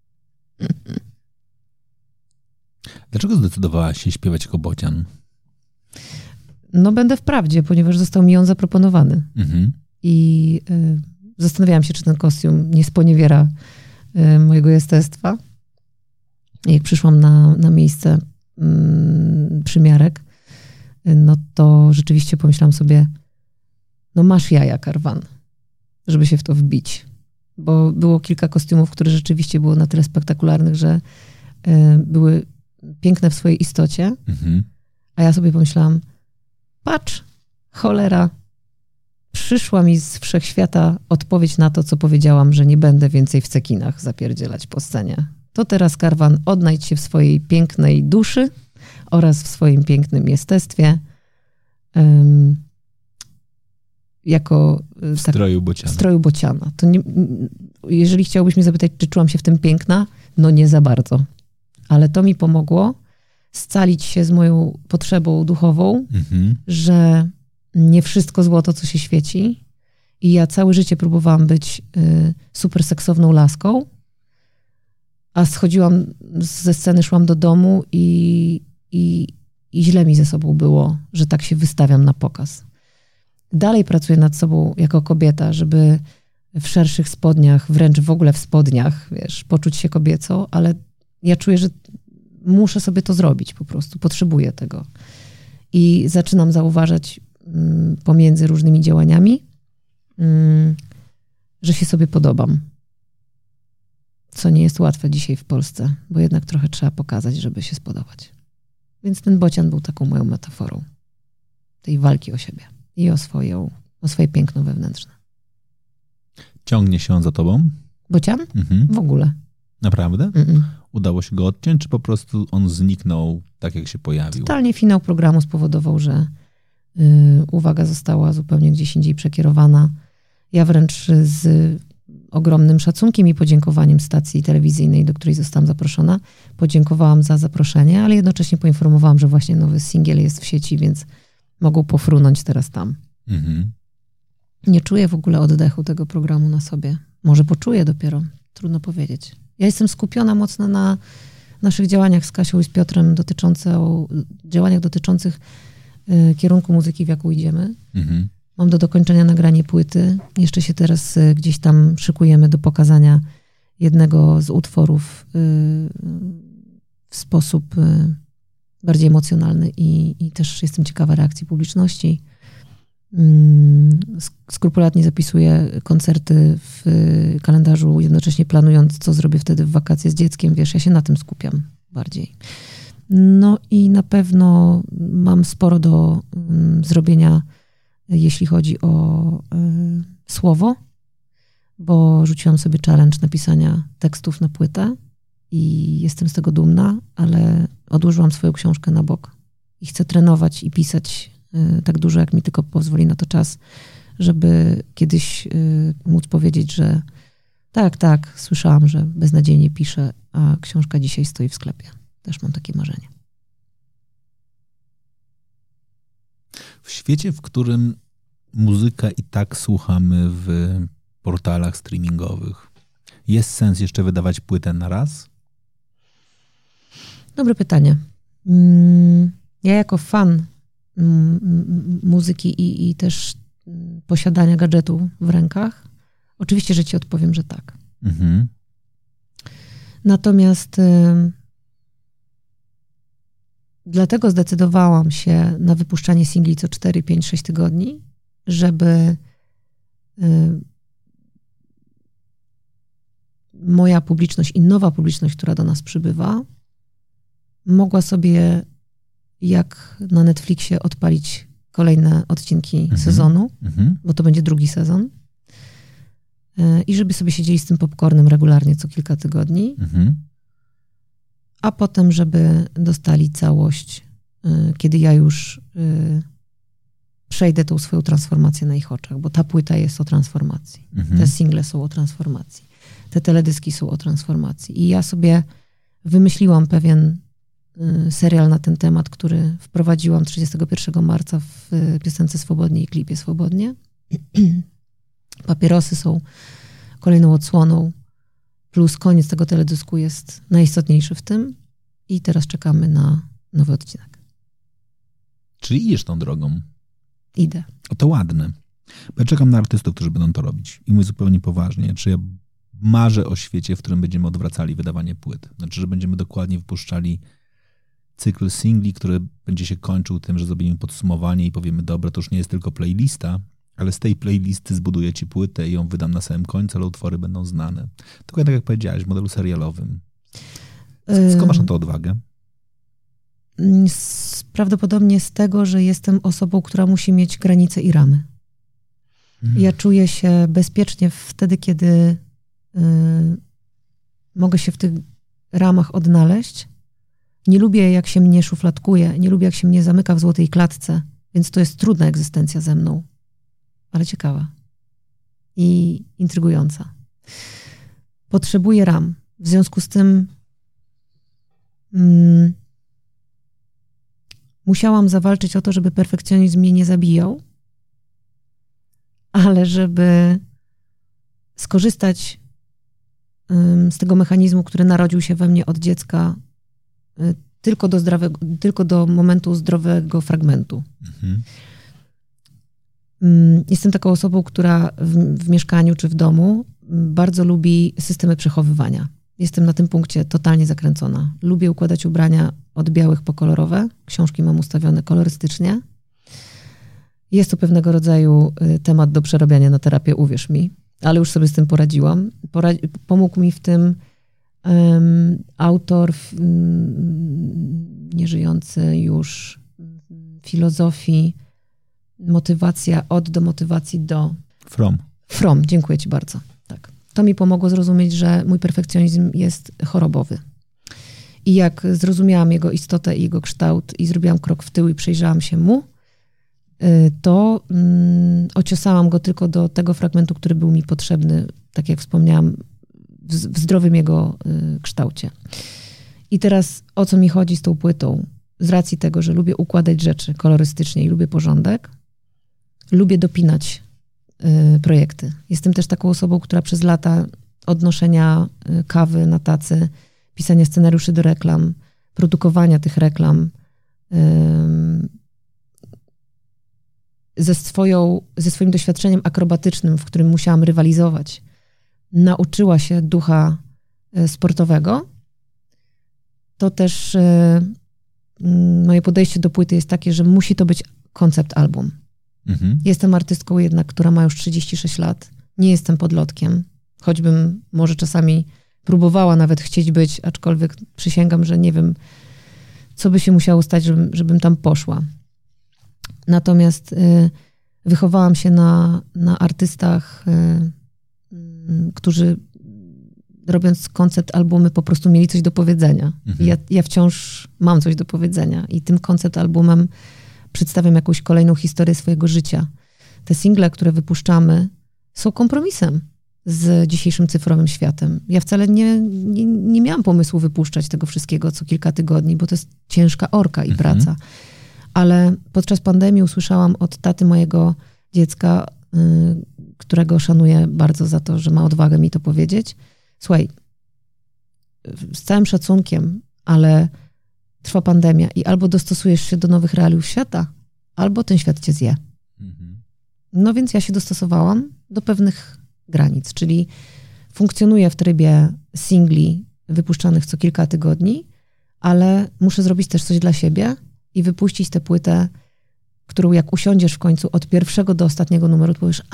Dlaczego zdecydowałaś się śpiewać jako bocian? No będę w prawdzie, ponieważ został mi on zaproponowany. I zastanawiałam się, czy ten kostium nie sponiewiera mojego jestestwa. I jak przyszłam na miejsce przymiarek, no to rzeczywiście pomyślałam sobie, no masz jaja, Karwan, żeby się w to wbić. Bo było kilka kostiumów, które rzeczywiście było na tyle spektakularnych, że były piękne w swojej istocie. A ja sobie pomyślałam, patrz, cholera, przyszła mi z wszechświata odpowiedź na to, co powiedziałam, że nie będę więcej w cekinach zapierdzielać po scenie. To teraz, Karwan, odnajdź się w swojej pięknej duszy oraz w swoim pięknym jestestwie. Jako w stroju bociana. Stroju bociana. To nie, jeżeli chciałbyś mnie zapytać, czy czułam się w tym piękna, no nie za bardzo. Ale to mi pomogło scalić się z moją potrzebą duchową, że nie wszystko złoto, co się świeci. I ja całe życie próbowałam być super seksowną laską, a schodziłam ze sceny, szłam do domu i źle mi ze sobą było, że tak się wystawiam na pokaz. Dalej pracuję nad sobą jako kobieta, żeby w szerszych spodniach, wręcz w ogóle w spodniach, wiesz, poczuć się kobieco, ale ja czuję, że muszę sobie to zrobić po prostu, potrzebuję tego. I zaczynam zauważać pomiędzy różnymi działaniami, że się sobie podobam. Co nie jest łatwe dzisiaj w Polsce, bo jednak trochę trzeba pokazać, żeby się spodobać. Więc ten bocian był taką moją metaforą tej walki o siebie i o swoje piękno wewnętrzne. Ciągnie się on za tobą? Bocian? W ogóle. Naprawdę? Udało się go odciąć, czy po prostu on zniknął tak, jak się pojawił? Totalnie finał programu spowodował, że uwaga została zupełnie gdzieś indziej przekierowana. Ja wręcz z ogromnym szacunkiem i podziękowaniem stacji telewizyjnej, do której zostałam zaproszona, podziękowałam za zaproszenie, ale jednocześnie poinformowałam, że właśnie nowy singiel jest w sieci, więc mogą pofrunąć teraz tam. Nie czuję w ogóle oddechu tego programu na sobie. Może poczuję dopiero. Trudno powiedzieć. Ja jestem skupiona mocno na naszych działaniach z Kasią i z Piotrem działaniach dotyczących kierunku muzyki, w jaką idziemy. Mam do dokończenia nagranie płyty. Jeszcze się teraz gdzieś tam szykujemy do pokazania jednego z utworów w sposób bardziej emocjonalny i też jestem ciekawa reakcji publiczności. Skrupulatnie zapisuję koncerty w kalendarzu, jednocześnie planując, co zrobię wtedy w wakacje z dzieckiem. Wiesz, ja się na tym skupiam bardziej. No i na pewno mam sporo do zrobienia, jeśli chodzi o słowo, bo rzuciłam sobie challenge napisania tekstów na płytę i jestem z tego dumna, ale odłożyłam swoją książkę na bok i chcę trenować i pisać tak dużo, jak mi tylko pozwoli na to czas, żeby kiedyś móc powiedzieć, że tak, słyszałam, że beznadziejnie piszę, a książka dzisiaj stoi w sklepie. Też mam takie marzenie. W świecie, w którym muzykę i tak słuchamy w portalach streamingowych, jest sens jeszcze wydawać płytę na raz? Dobre pytanie. Ja jako fan muzyki i też posiadania gadżetu w rękach, oczywiście, że ci odpowiem, że tak. Natomiast dlatego zdecydowałam się na wypuszczanie singli co 4, 5, 6 tygodni, żeby moja publiczność i nowa publiczność, która do nas przybywa, mogła sobie jak na Netflixie odpalić kolejne odcinki sezonu, bo to będzie drugi sezon. I żeby sobie siedzieli z tym popcornem regularnie co kilka tygodni. A potem, żeby dostali całość, kiedy ja już przejdę tą swoją transformację na ich oczach, bo ta płyta jest o transformacji. Te single są o transformacji. Te teledyski są o transformacji. I ja sobie wymyśliłam pewien serial na ten temat, który wprowadziłam 31 marca w piosence Swobodnie i klipie Swobodnie. Papierosy są kolejną odsłoną, plus koniec tego teledysku jest najistotniejszy w tym i teraz czekamy na nowy odcinek. Czyli idziesz tą drogą? Idę. O, to ładne. Bo ja czekam na artystów, którzy będą to robić. I mówię zupełnie poważnie. Czy ja marzę o świecie, w którym będziemy odwracali wydawanie płyt. Znaczy, że będziemy dokładnie wypuszczali cykl singli, który będzie się kończył tym, że zrobimy podsumowanie i powiemy, dobra, to już nie jest tylko playlista, Ale z tej playlisty zbuduję ci płytę i ją wydam na samym końcu, ale utwory będą znane. Tylko tak jak powiedziałeś, w modelu serialowym. Skąd masz na to odwagę? Prawdopodobnie z tego, że jestem osobą, która musi mieć granice i ramy. Ja czuję się bezpiecznie wtedy, kiedy mogę się w tych ramach odnaleźć. Nie lubię, jak się mnie szufladkuje, nie lubię, jak się mnie zamyka w złotej klatce, więc to jest trudna egzystencja ze mną, ale ciekawa i intrygująca. Potrzebuję ram. W związku z tym musiałam zawalczyć o to, żeby perfekcjonizm mnie nie zabijał, ale żeby skorzystać z tego mechanizmu, który narodził się we mnie od dziecka, tylko do momentu zdrowego fragmentu. Mhm. Jestem taką osobą, która w mieszkaniu czy w domu bardzo lubi systemy przechowywania. Jestem na tym punkcie totalnie zakręcona. Lubię układać ubrania od białych po kolorowe. Książki mam ustawione kolorystycznie. Jest to pewnego rodzaju temat do przerabiania na terapię, uwierz mi. Ale już sobie z tym poradziłam. Pomógł mi w tym autor nieżyjący już filozofii motywacja od do motywacji do... From, dziękuję ci bardzo. Tak. To mi pomogło zrozumieć, że mój perfekcjonizm jest chorobowy. I jak zrozumiałam jego istotę i jego kształt i zrobiłam krok w tył i przyjrzałam się mu, to ociosałam go tylko do tego fragmentu, który był mi potrzebny, tak jak wspomniałam, w zdrowym jego kształcie. I teraz o co mi chodzi z tą płytą? Z racji tego, że lubię układać rzeczy kolorystycznie i lubię porządek, lubię dopinać projekty. Jestem też taką osobą, która przez lata odnoszenia kawy na tacy, pisania scenariuszy do reklam, produkowania tych reklam, ze swoim doświadczeniem akrobatycznym, w którym musiałam rywalizować, nauczyła się ducha sportowego, to też moje podejście do płyty jest takie, że musi to być koncept album. Mhm. Jestem artystką jednak, która ma już 36 lat. Nie jestem podlotkiem, choćbym może czasami próbowała nawet chcieć być, aczkolwiek przysięgam, że nie wiem, co by się musiało stać, żebym tam poszła. Natomiast wychowałam się na artystach, którzy robiąc koncept albumy po prostu mieli coś do powiedzenia. Mhm. Ja wciąż mam coś do powiedzenia i tym koncept albumem przedstawiam jakąś kolejną historię swojego życia. Te single, które wypuszczamy, są kompromisem z dzisiejszym cyfrowym światem. Ja wcale nie miałam pomysłu wypuszczać tego wszystkiego co kilka tygodni, bo to jest ciężka orka i praca. Ale podczas pandemii usłyszałam od taty mojego dziecka, którego szanuję bardzo za to, że ma odwagę mi to powiedzieć. Słuchaj, z całym szacunkiem, ale trwa pandemia i albo dostosujesz się do nowych realiów świata, albo ten świat cię zje. Mhm. No więc ja się dostosowałam do pewnych granic, czyli funkcjonuję w trybie singli wypuszczanych co kilka tygodni, ale muszę zrobić też coś dla siebie i wypuścić tę płytę, którą jak usiądziesz w końcu od pierwszego do ostatniego numeru, to powiesz,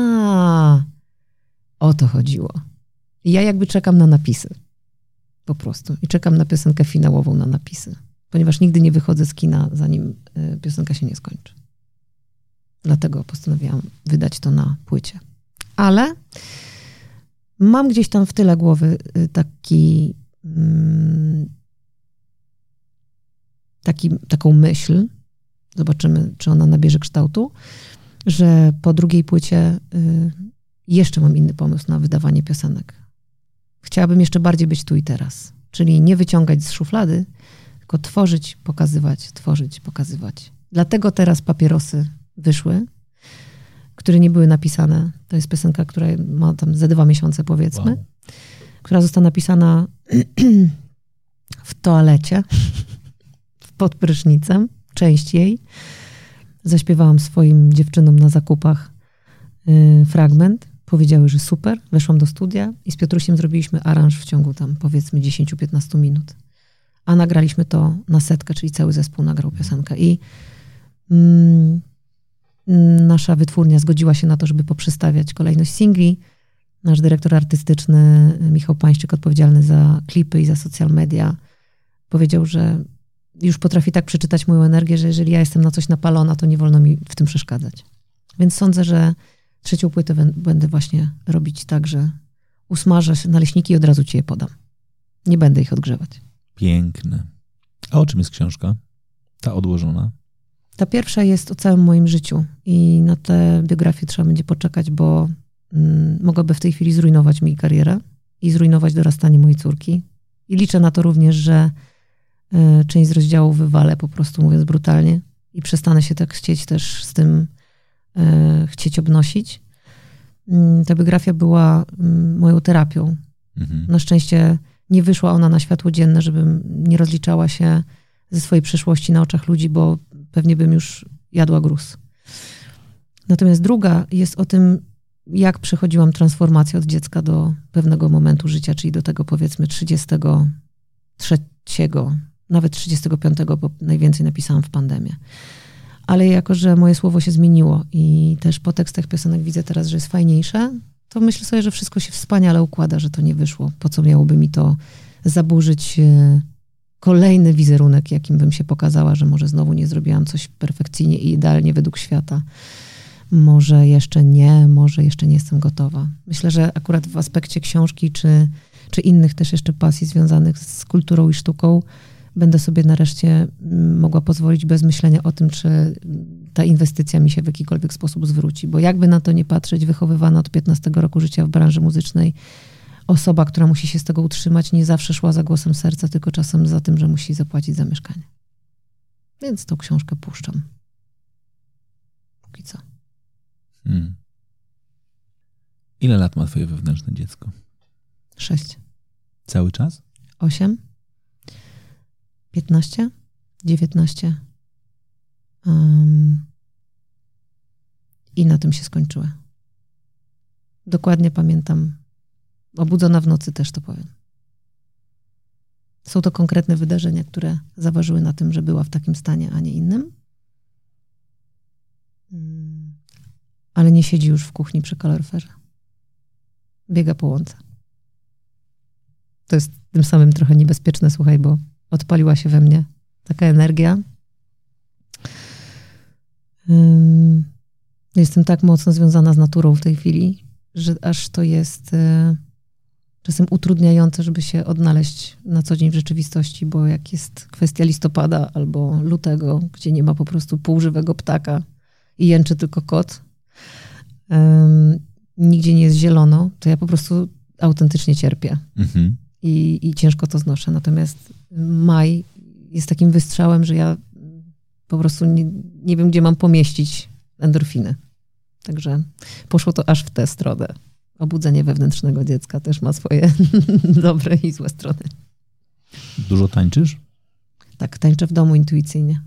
o to chodziło. I ja jakby czekam na napisy. Po prostu. I czekam na piosenkę finałową na napisy. Ponieważ nigdy nie wychodzę z kina, zanim piosenka się nie skończy. Dlatego postanowiłam wydać to na płycie. Ale mam gdzieś tam w tyle głowy taką myśl, zobaczymy, czy ona nabierze kształtu, że po drugiej płycie jeszcze mam inny pomysł na wydawanie piosenek. Chciałabym jeszcze bardziej być tu i teraz. Czyli nie wyciągać z szuflady, tylko tworzyć, pokazywać. Dlatego teraz Papierosy wyszły, które nie były napisane. To jest piosenka, która ma tam ze 2 miesiące, powiedzmy. Wow. Która została napisana w toalecie, pod prysznicem, część jej. Zaśpiewałam swoim dziewczynom na zakupach fragment. Powiedziały, że super. Weszłam do studia i z Piotrusiem zrobiliśmy aranż w ciągu tam powiedzmy 10-15 minut. A nagraliśmy to na setkę, czyli cały zespół nagrał piosenkę. I nasza wytwórnia zgodziła się na to, żeby poprzestawiać kolejność singli. Nasz dyrektor artystyczny Michał Pańszczyk, odpowiedzialny za klipy i za social media, powiedział, że już potrafi tak przeczytać moją energię, że jeżeli ja jestem na coś napalona, to nie wolno mi w tym przeszkadzać. Więc sądzę, że trzecią płytę będę właśnie robić tak, że usmażę naleśniki i od razu ci je podam. Nie będę ich odgrzewać. Piękne. A o czym jest książka? Ta odłożona? Ta pierwsza jest o całym moim życiu i na tę biografię trzeba będzie poczekać, bo mogłaby w tej chwili zrujnować mi karierę i zrujnować dorastanie mojej córki. I liczę na to również, że część z rozdziałów wywalę, po prostu mówiąc brutalnie, i przestanę się tak chcieć też z tym chcieć obnosić. Ta biografia była moją terapią. Na szczęście nie wyszła ona na światło dzienne, żebym nie rozliczała się ze swojej przeszłości na oczach ludzi, bo pewnie bym już jadła gruz. Natomiast druga jest o tym, jak przechodziłam transformację od dziecka do pewnego momentu życia, czyli do tego powiedzmy 33, nawet 35, bo najwięcej napisałam w pandemię. Ale jako, że moje słowo się zmieniło i też po tekstach piosenek widzę teraz, że jest fajniejsze, to myślę sobie, że wszystko się wspaniale układa, że to nie wyszło. Po co miałoby mi to zaburzyć kolejny wizerunek, jakim bym się pokazała, że może znowu nie zrobiłam coś perfekcyjnie i idealnie według świata. Może jeszcze nie jestem gotowa. Myślę, że akurat w aspekcie książki czy innych też jeszcze pasji związanych z kulturą i sztuką będę sobie nareszcie mogła pozwolić bez myślenia o tym, czy ta inwestycja mi się w jakikolwiek sposób zwróci. Bo jakby na to nie patrzeć, wychowywana od 15 roku życia w branży muzycznej, osoba, która musi się z tego utrzymać, nie zawsze szła za głosem serca, tylko czasem za tym, że musi zapłacić za mieszkanie. Więc tą książkę puszczam. Póki co. Ile lat ma twoje wewnętrzne dziecko? 6. Cały czas? 8. 15. 19. I na tym się skończyły. Dokładnie pamiętam. Obudzona w nocy też to powiem. Są to konkretne wydarzenia, które zaważyły na tym, że była w takim stanie, a nie innym. Ale nie siedzi już w kuchni przy kaloryferze. Biega po łące. To jest tym samym trochę niebezpieczne, słuchaj, bo odpaliła się we mnie taka energia. Jestem tak mocno związana z naturą w tej chwili, że aż to jest czasem utrudniające, żeby się odnaleźć na co dzień w rzeczywistości, bo jak jest kwestia listopada albo lutego, gdzie nie ma po prostu półżywego ptaka i jęczy tylko kot, nigdzie nie jest zielono, to ja po prostu autentycznie cierpię. I ciężko to znoszę. Natomiast maj jest takim wystrzałem, że ja po prostu nie wiem, gdzie mam pomieścić endorfiny. Także poszło to aż w tę stronę. Obudzenie wewnętrznego dziecka też ma swoje dobre i złe strony. Dużo tańczysz? Tak, tańczę w domu intuicyjnie.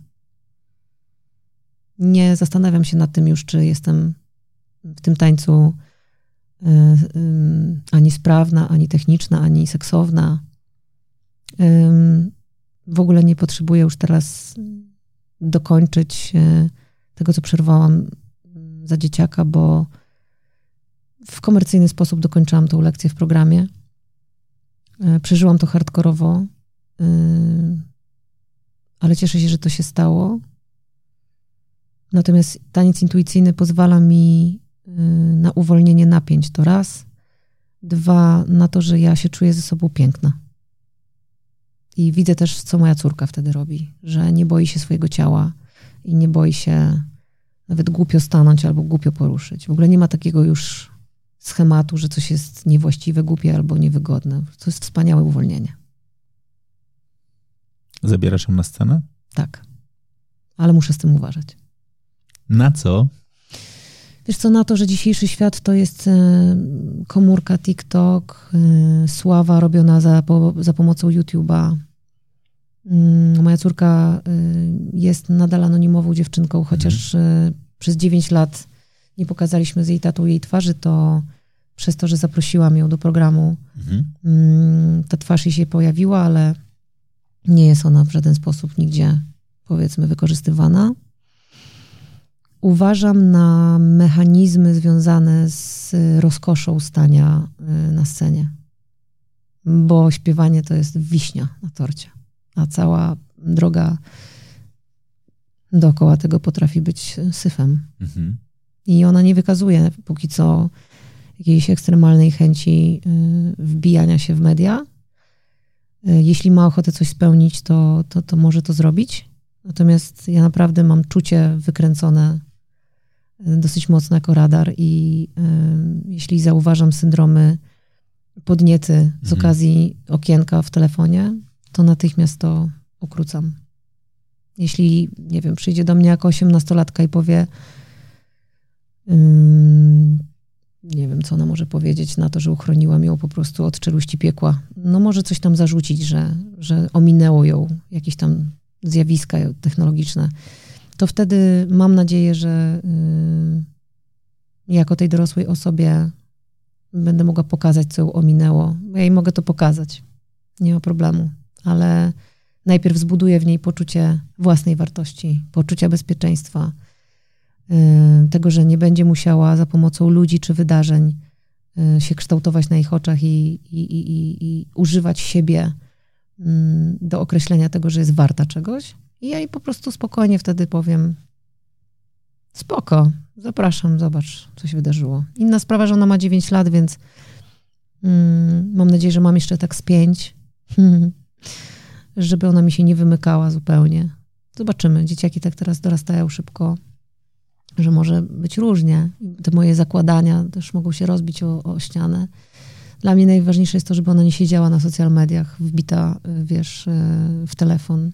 Nie zastanawiam się nad tym już, czy jestem w tym tańcu ani sprawna, ani techniczna, ani seksowna. W ogóle nie potrzebuję już teraz dokończyć tego, co przerwałam za dzieciaka, bo w komercyjny sposób dokończyłam tą lekcję w programie. Przeżyłam to hardkorowo, ale cieszę się, że to się stało. Natomiast taniec intuicyjny pozwala mi na uwolnienie napięć, to raz. 2, na to, że ja się czuję ze sobą piękna. I widzę też, co moja córka wtedy robi, że nie boi się swojego ciała i nie boi się nawet głupio stanąć albo głupio poruszyć. W ogóle nie ma takiego już schematu, że coś jest niewłaściwe, głupie albo niewygodne. To jest wspaniałe uwolnienie. Zabierasz ją na scenę? Tak. Ale muszę z tym uważać. Na co? Wiesz co, na to, że dzisiejszy świat to jest komórka TikTok, sława robiona za pomocą YouTube'a. Moja córka jest nadal anonimową dziewczynką, chociaż przez 9 lat nie pokazaliśmy z jej tatą jej twarzy, to przez to, że zaprosiłam ją do programu, ta twarz jej się pojawiła, ale nie jest ona w żaden sposób nigdzie, powiedzmy, wykorzystywana. uważam na mechanizmy związane z rozkoszą stania na scenie. Bo śpiewanie to jest wiśnia na torcie, a cała droga dookoła tego potrafi być syfem. Mhm. I ona nie wykazuje póki co jakiejś ekstremalnej chęci wbijania się w media. Jeśli ma ochotę coś spełnić, to może to zrobić. Natomiast ja naprawdę mam czucie wykręcone dosyć mocno jako radar i jeśli zauważam syndromy podniety z okazji okienka w telefonie, to natychmiast to ukrócam. Jeśli, nie wiem, przyjdzie do mnie jako 18-latka i powie nie wiem, co ona może powiedzieć na to, że uchroniłam ją po prostu od czeluści piekła. No może coś tam zarzucić, że ominęło ją jakieś tam zjawiska technologiczne. To wtedy mam nadzieję, że jako tej dorosłej osobie będę mogła pokazać, co ją ominęło. Ja jej mogę to pokazać. Nie ma problemu. Ale najpierw zbuduję w niej poczucie własnej wartości, poczucia bezpieczeństwa, tego, że nie będzie musiała za pomocą ludzi czy wydarzeń się kształtować na ich oczach i używać siebie do określenia tego, że jest warta czegoś. I ja jej po prostu spokojnie wtedy powiem: spoko, zapraszam, zobacz, co się wydarzyło. Inna sprawa, że ona ma 9 lat, więc mam nadzieję, że mam jeszcze tak z 5, żeby ona mi się nie wymykała zupełnie. Zobaczymy. Dzieciaki tak teraz dorastają szybko, że może być różnie. Te moje zakładania też mogą się rozbić o ścianę. Dla mnie najważniejsze jest to, żeby ona nie siedziała na social mediach, wbita, wiesz, w telefon.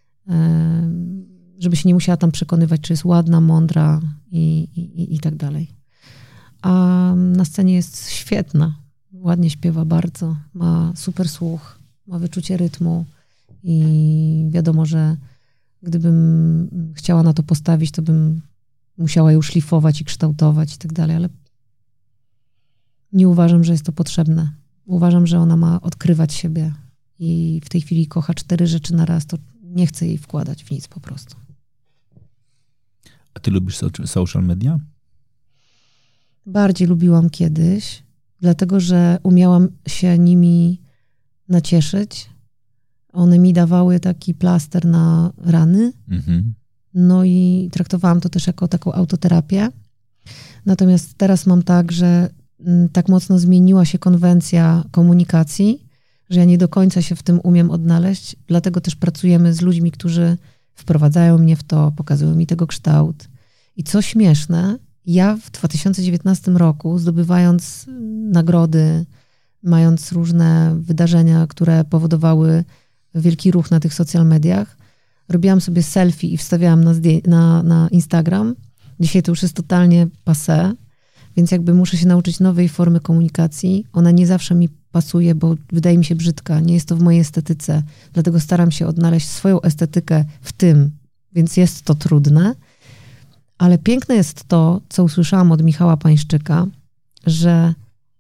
Żeby się nie musiała tam przekonywać, czy jest ładna, mądra i tak dalej. A na scenie jest świetna. Ładnie śpiewa bardzo. Ma super słuch, ma wyczucie rytmu i wiadomo, że gdybym chciała na to postawić, to bym musiała ją szlifować i kształtować i tak dalej, ale nie uważam, że jest to potrzebne. Uważam, że ona ma odkrywać siebie i w tej chwili kocha 4 rzeczy na raz, to nie chcę jej wkładać w nic po prostu. A ty lubisz social media? Bardziej lubiłam kiedyś, dlatego że umiałam się nimi nacieszyć. One mi dawały taki plaster na rany. Mhm. No i traktowałam to też jako taką autoterapię. Natomiast teraz mam tak, że tak mocno zmieniła się konwencja komunikacji, że ja nie do końca się w tym umiem odnaleźć. Dlatego też pracujemy z ludźmi, którzy wprowadzają mnie w to, pokazują mi tego kształt. I co śmieszne, ja w 2019 roku, zdobywając nagrody, mając różne wydarzenia, które powodowały wielki ruch na tych social mediach, robiłam sobie selfie i wstawiałam na Instagram. Dzisiaj to już jest totalnie passé, więc jakby muszę się nauczyć nowej formy komunikacji. Ona nie zawsze mi pasuje, bo wydaje mi się brzydka. Nie jest to w mojej estetyce. Dlatego staram się odnaleźć swoją estetykę w tym, więc jest to trudne. Ale piękne jest to, co usłyszałam od Michała Pańszczyka, że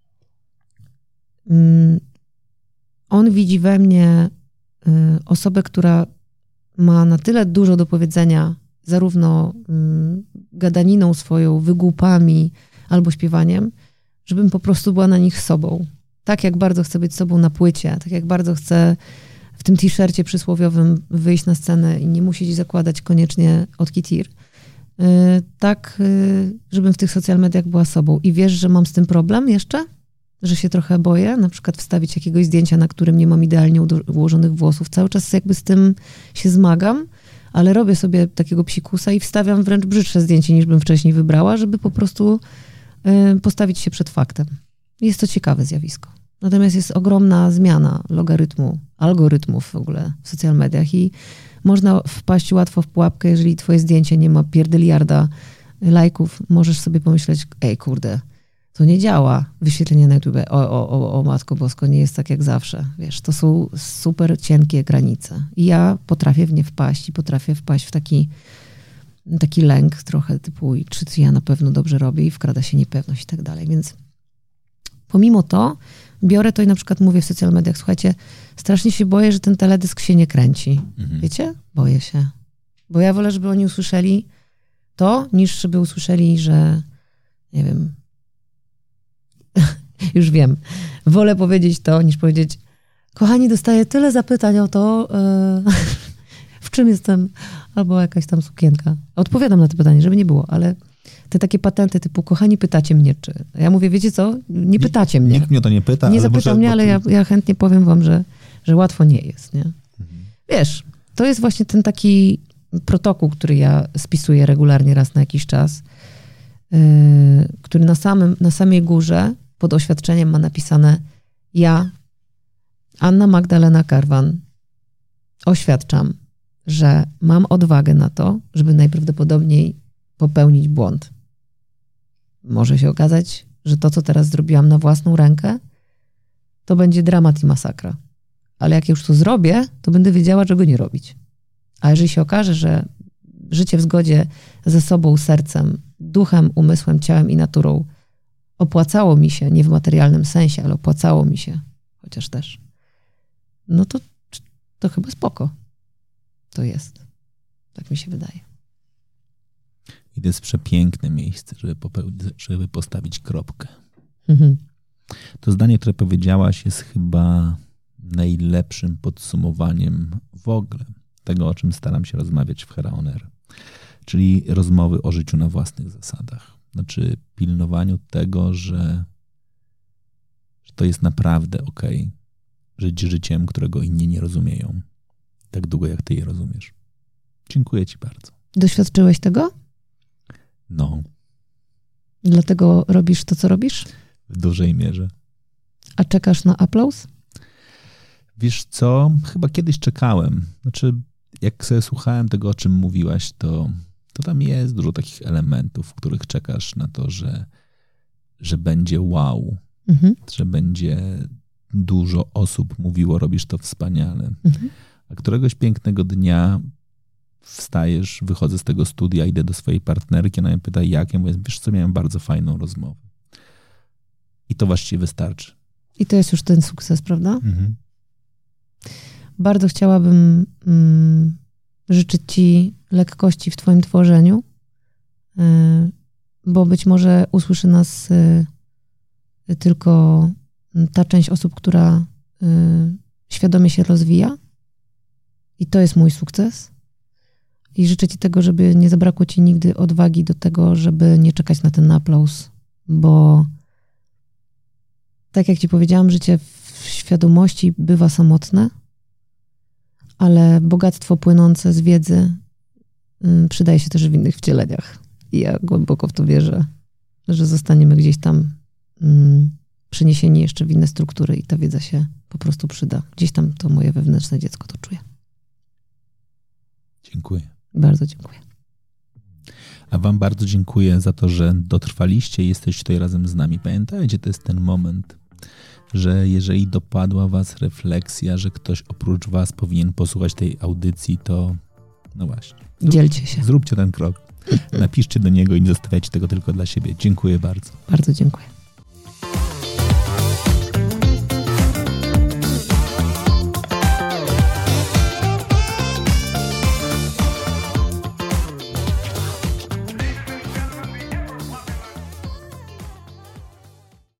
on widzi we mnie osobę, która ma na tyle dużo do powiedzenia, zarówno gadaniną swoją, wygłupami albo śpiewaniem, żebym po prostu była na nich sobą. Tak jak bardzo chcę być sobą na płycie, tak jak bardzo chcę w tym t-shircie przysłowiowym wyjść na scenę i nie musieć zakładać koniecznie od Kitir, tak żebym w tych social mediach była sobą. I wiesz, że mam z tym problem jeszcze? Że się trochę boję, na przykład wstawić jakiegoś zdjęcia, na którym nie mam idealnie ułożonych włosów. Cały czas jakby z tym się zmagam, ale robię sobie takiego psikusa i wstawiam wręcz brzydsze zdjęcie, niż bym wcześniej wybrała, żeby po prostu postawić się przed faktem. Jest to ciekawe zjawisko. Natomiast jest ogromna zmiana algorytmów w ogóle w social mediach i można wpaść łatwo w pułapkę, jeżeli twoje zdjęcie nie ma pierdyliarda lajków, możesz sobie pomyśleć, ej kurde, to nie działa wyświetlenie na YouTube. O Matko Bosko, nie jest tak jak zawsze. Wiesz, to są super cienkie granice. I ja potrafię w nie wpaść i potrafię wpaść w taki lęk trochę typu, czy ja na pewno dobrze robię i wkrada się niepewność i tak dalej. Więc pomimo to biorę to i na przykład mówię w social mediach, słuchajcie, strasznie się boję, że ten teledysk się nie kręci. Wiecie? Boję się. Bo ja wolę, żeby oni usłyszeli to, niż żeby usłyszeli, że nie wiem, już wiem, wolę powiedzieć to, niż powiedzieć, kochani, dostaję tyle zapytań o to, w czym jestem, albo jakaś tam sukienka. Odpowiadam na to pytanie, żeby nie było, ale te takie patenty typu, kochani, pytacie mnie, czy... Ja mówię, wiecie co? Nie pytacie mnie. Nikt mnie to nie pyta. Nie zapyta mnie, ale ja chętnie powiem wam, że łatwo nie jest, nie? Wiesz, to jest właśnie ten taki protokół, który ja spisuję regularnie raz na jakiś czas, który na samej górze pod oświadczeniem ma napisane: ja, Anna Magdalena Karwan, oświadczam, że mam odwagę na to, żeby najprawdopodobniej popełnić błąd. Może się okazać, że to, co teraz zrobiłam na własną rękę, to będzie dramat i masakra. Ale jak już to zrobię, to będę wiedziała, czego nie robić. A jeżeli się okaże, że życie w zgodzie ze sobą, sercem, duchem, umysłem, ciałem i naturą opłacało mi się, nie w materialnym sensie, ale opłacało mi się, chociaż też, no to chyba spoko. To jest. Tak mi się wydaje. I to jest przepiękne miejsce, żeby postawić kropkę. Mhm. To zdanie, które powiedziałaś, jest chyba najlepszym podsumowaniem w ogóle tego, o czym staram się rozmawiać w Hera On Air. Czyli rozmowy o życiu na własnych zasadach. Znaczy pilnowaniu tego, że to jest naprawdę okej. Żyć życiem, którego inni nie rozumieją. Tak długo, jak ty je rozumiesz. Dziękuję ci bardzo. Doświadczyłeś tego? No. Dlatego robisz to, co robisz? W dużej mierze. A czekasz na aplauz? Wiesz co? Chyba kiedyś czekałem. Znaczy, jak sobie słuchałem tego, o czym mówiłaś, to tam jest dużo takich elementów, w których czekasz na to, że będzie wow. Mhm. Że będzie dużo osób mówiło, robisz to wspaniale. Mhm. A któregoś pięknego dnia wstajesz, wychodzę z tego studia, idę do swojej partnerki, ona mnie pyta, jak? Ja mówię, wiesz co, miałem bardzo fajną rozmowę. I to właściwie wystarczy. I to jest już ten sukces, prawda? Mhm. Bardzo chciałabym życzyć ci lekkości w twoim tworzeniu, bo być może usłyszy nas tylko ta część osób, która świadomie się rozwija. I to jest mój sukces. I życzę ci tego, żeby nie zabrakło ci nigdy odwagi do tego, żeby nie czekać na ten aplauz. Bo tak jak ci powiedziałam, życie w świadomości bywa samotne, ale bogactwo płynące z wiedzy przydaje się też w innych wcieleniach. I ja głęboko w to wierzę, że zostaniemy gdzieś tam przeniesieni jeszcze w inne struktury i ta wiedza się po prostu przyda. Gdzieś tam to moje wewnętrzne dziecko to czuje. Dziękuję. Bardzo dziękuję. A wam bardzo dziękuję za to, że dotrwaliście i jesteście tutaj razem z nami. Pamiętajcie, to jest ten moment, że jeżeli dopadła was refleksja, że ktoś oprócz was powinien posłuchać tej audycji, to no właśnie. Dzielcie się. Zróbcie ten krok. Napiszcie do niego i nie zostawiajcie tego tylko dla siebie. Dziękuję bardzo. Bardzo dziękuję.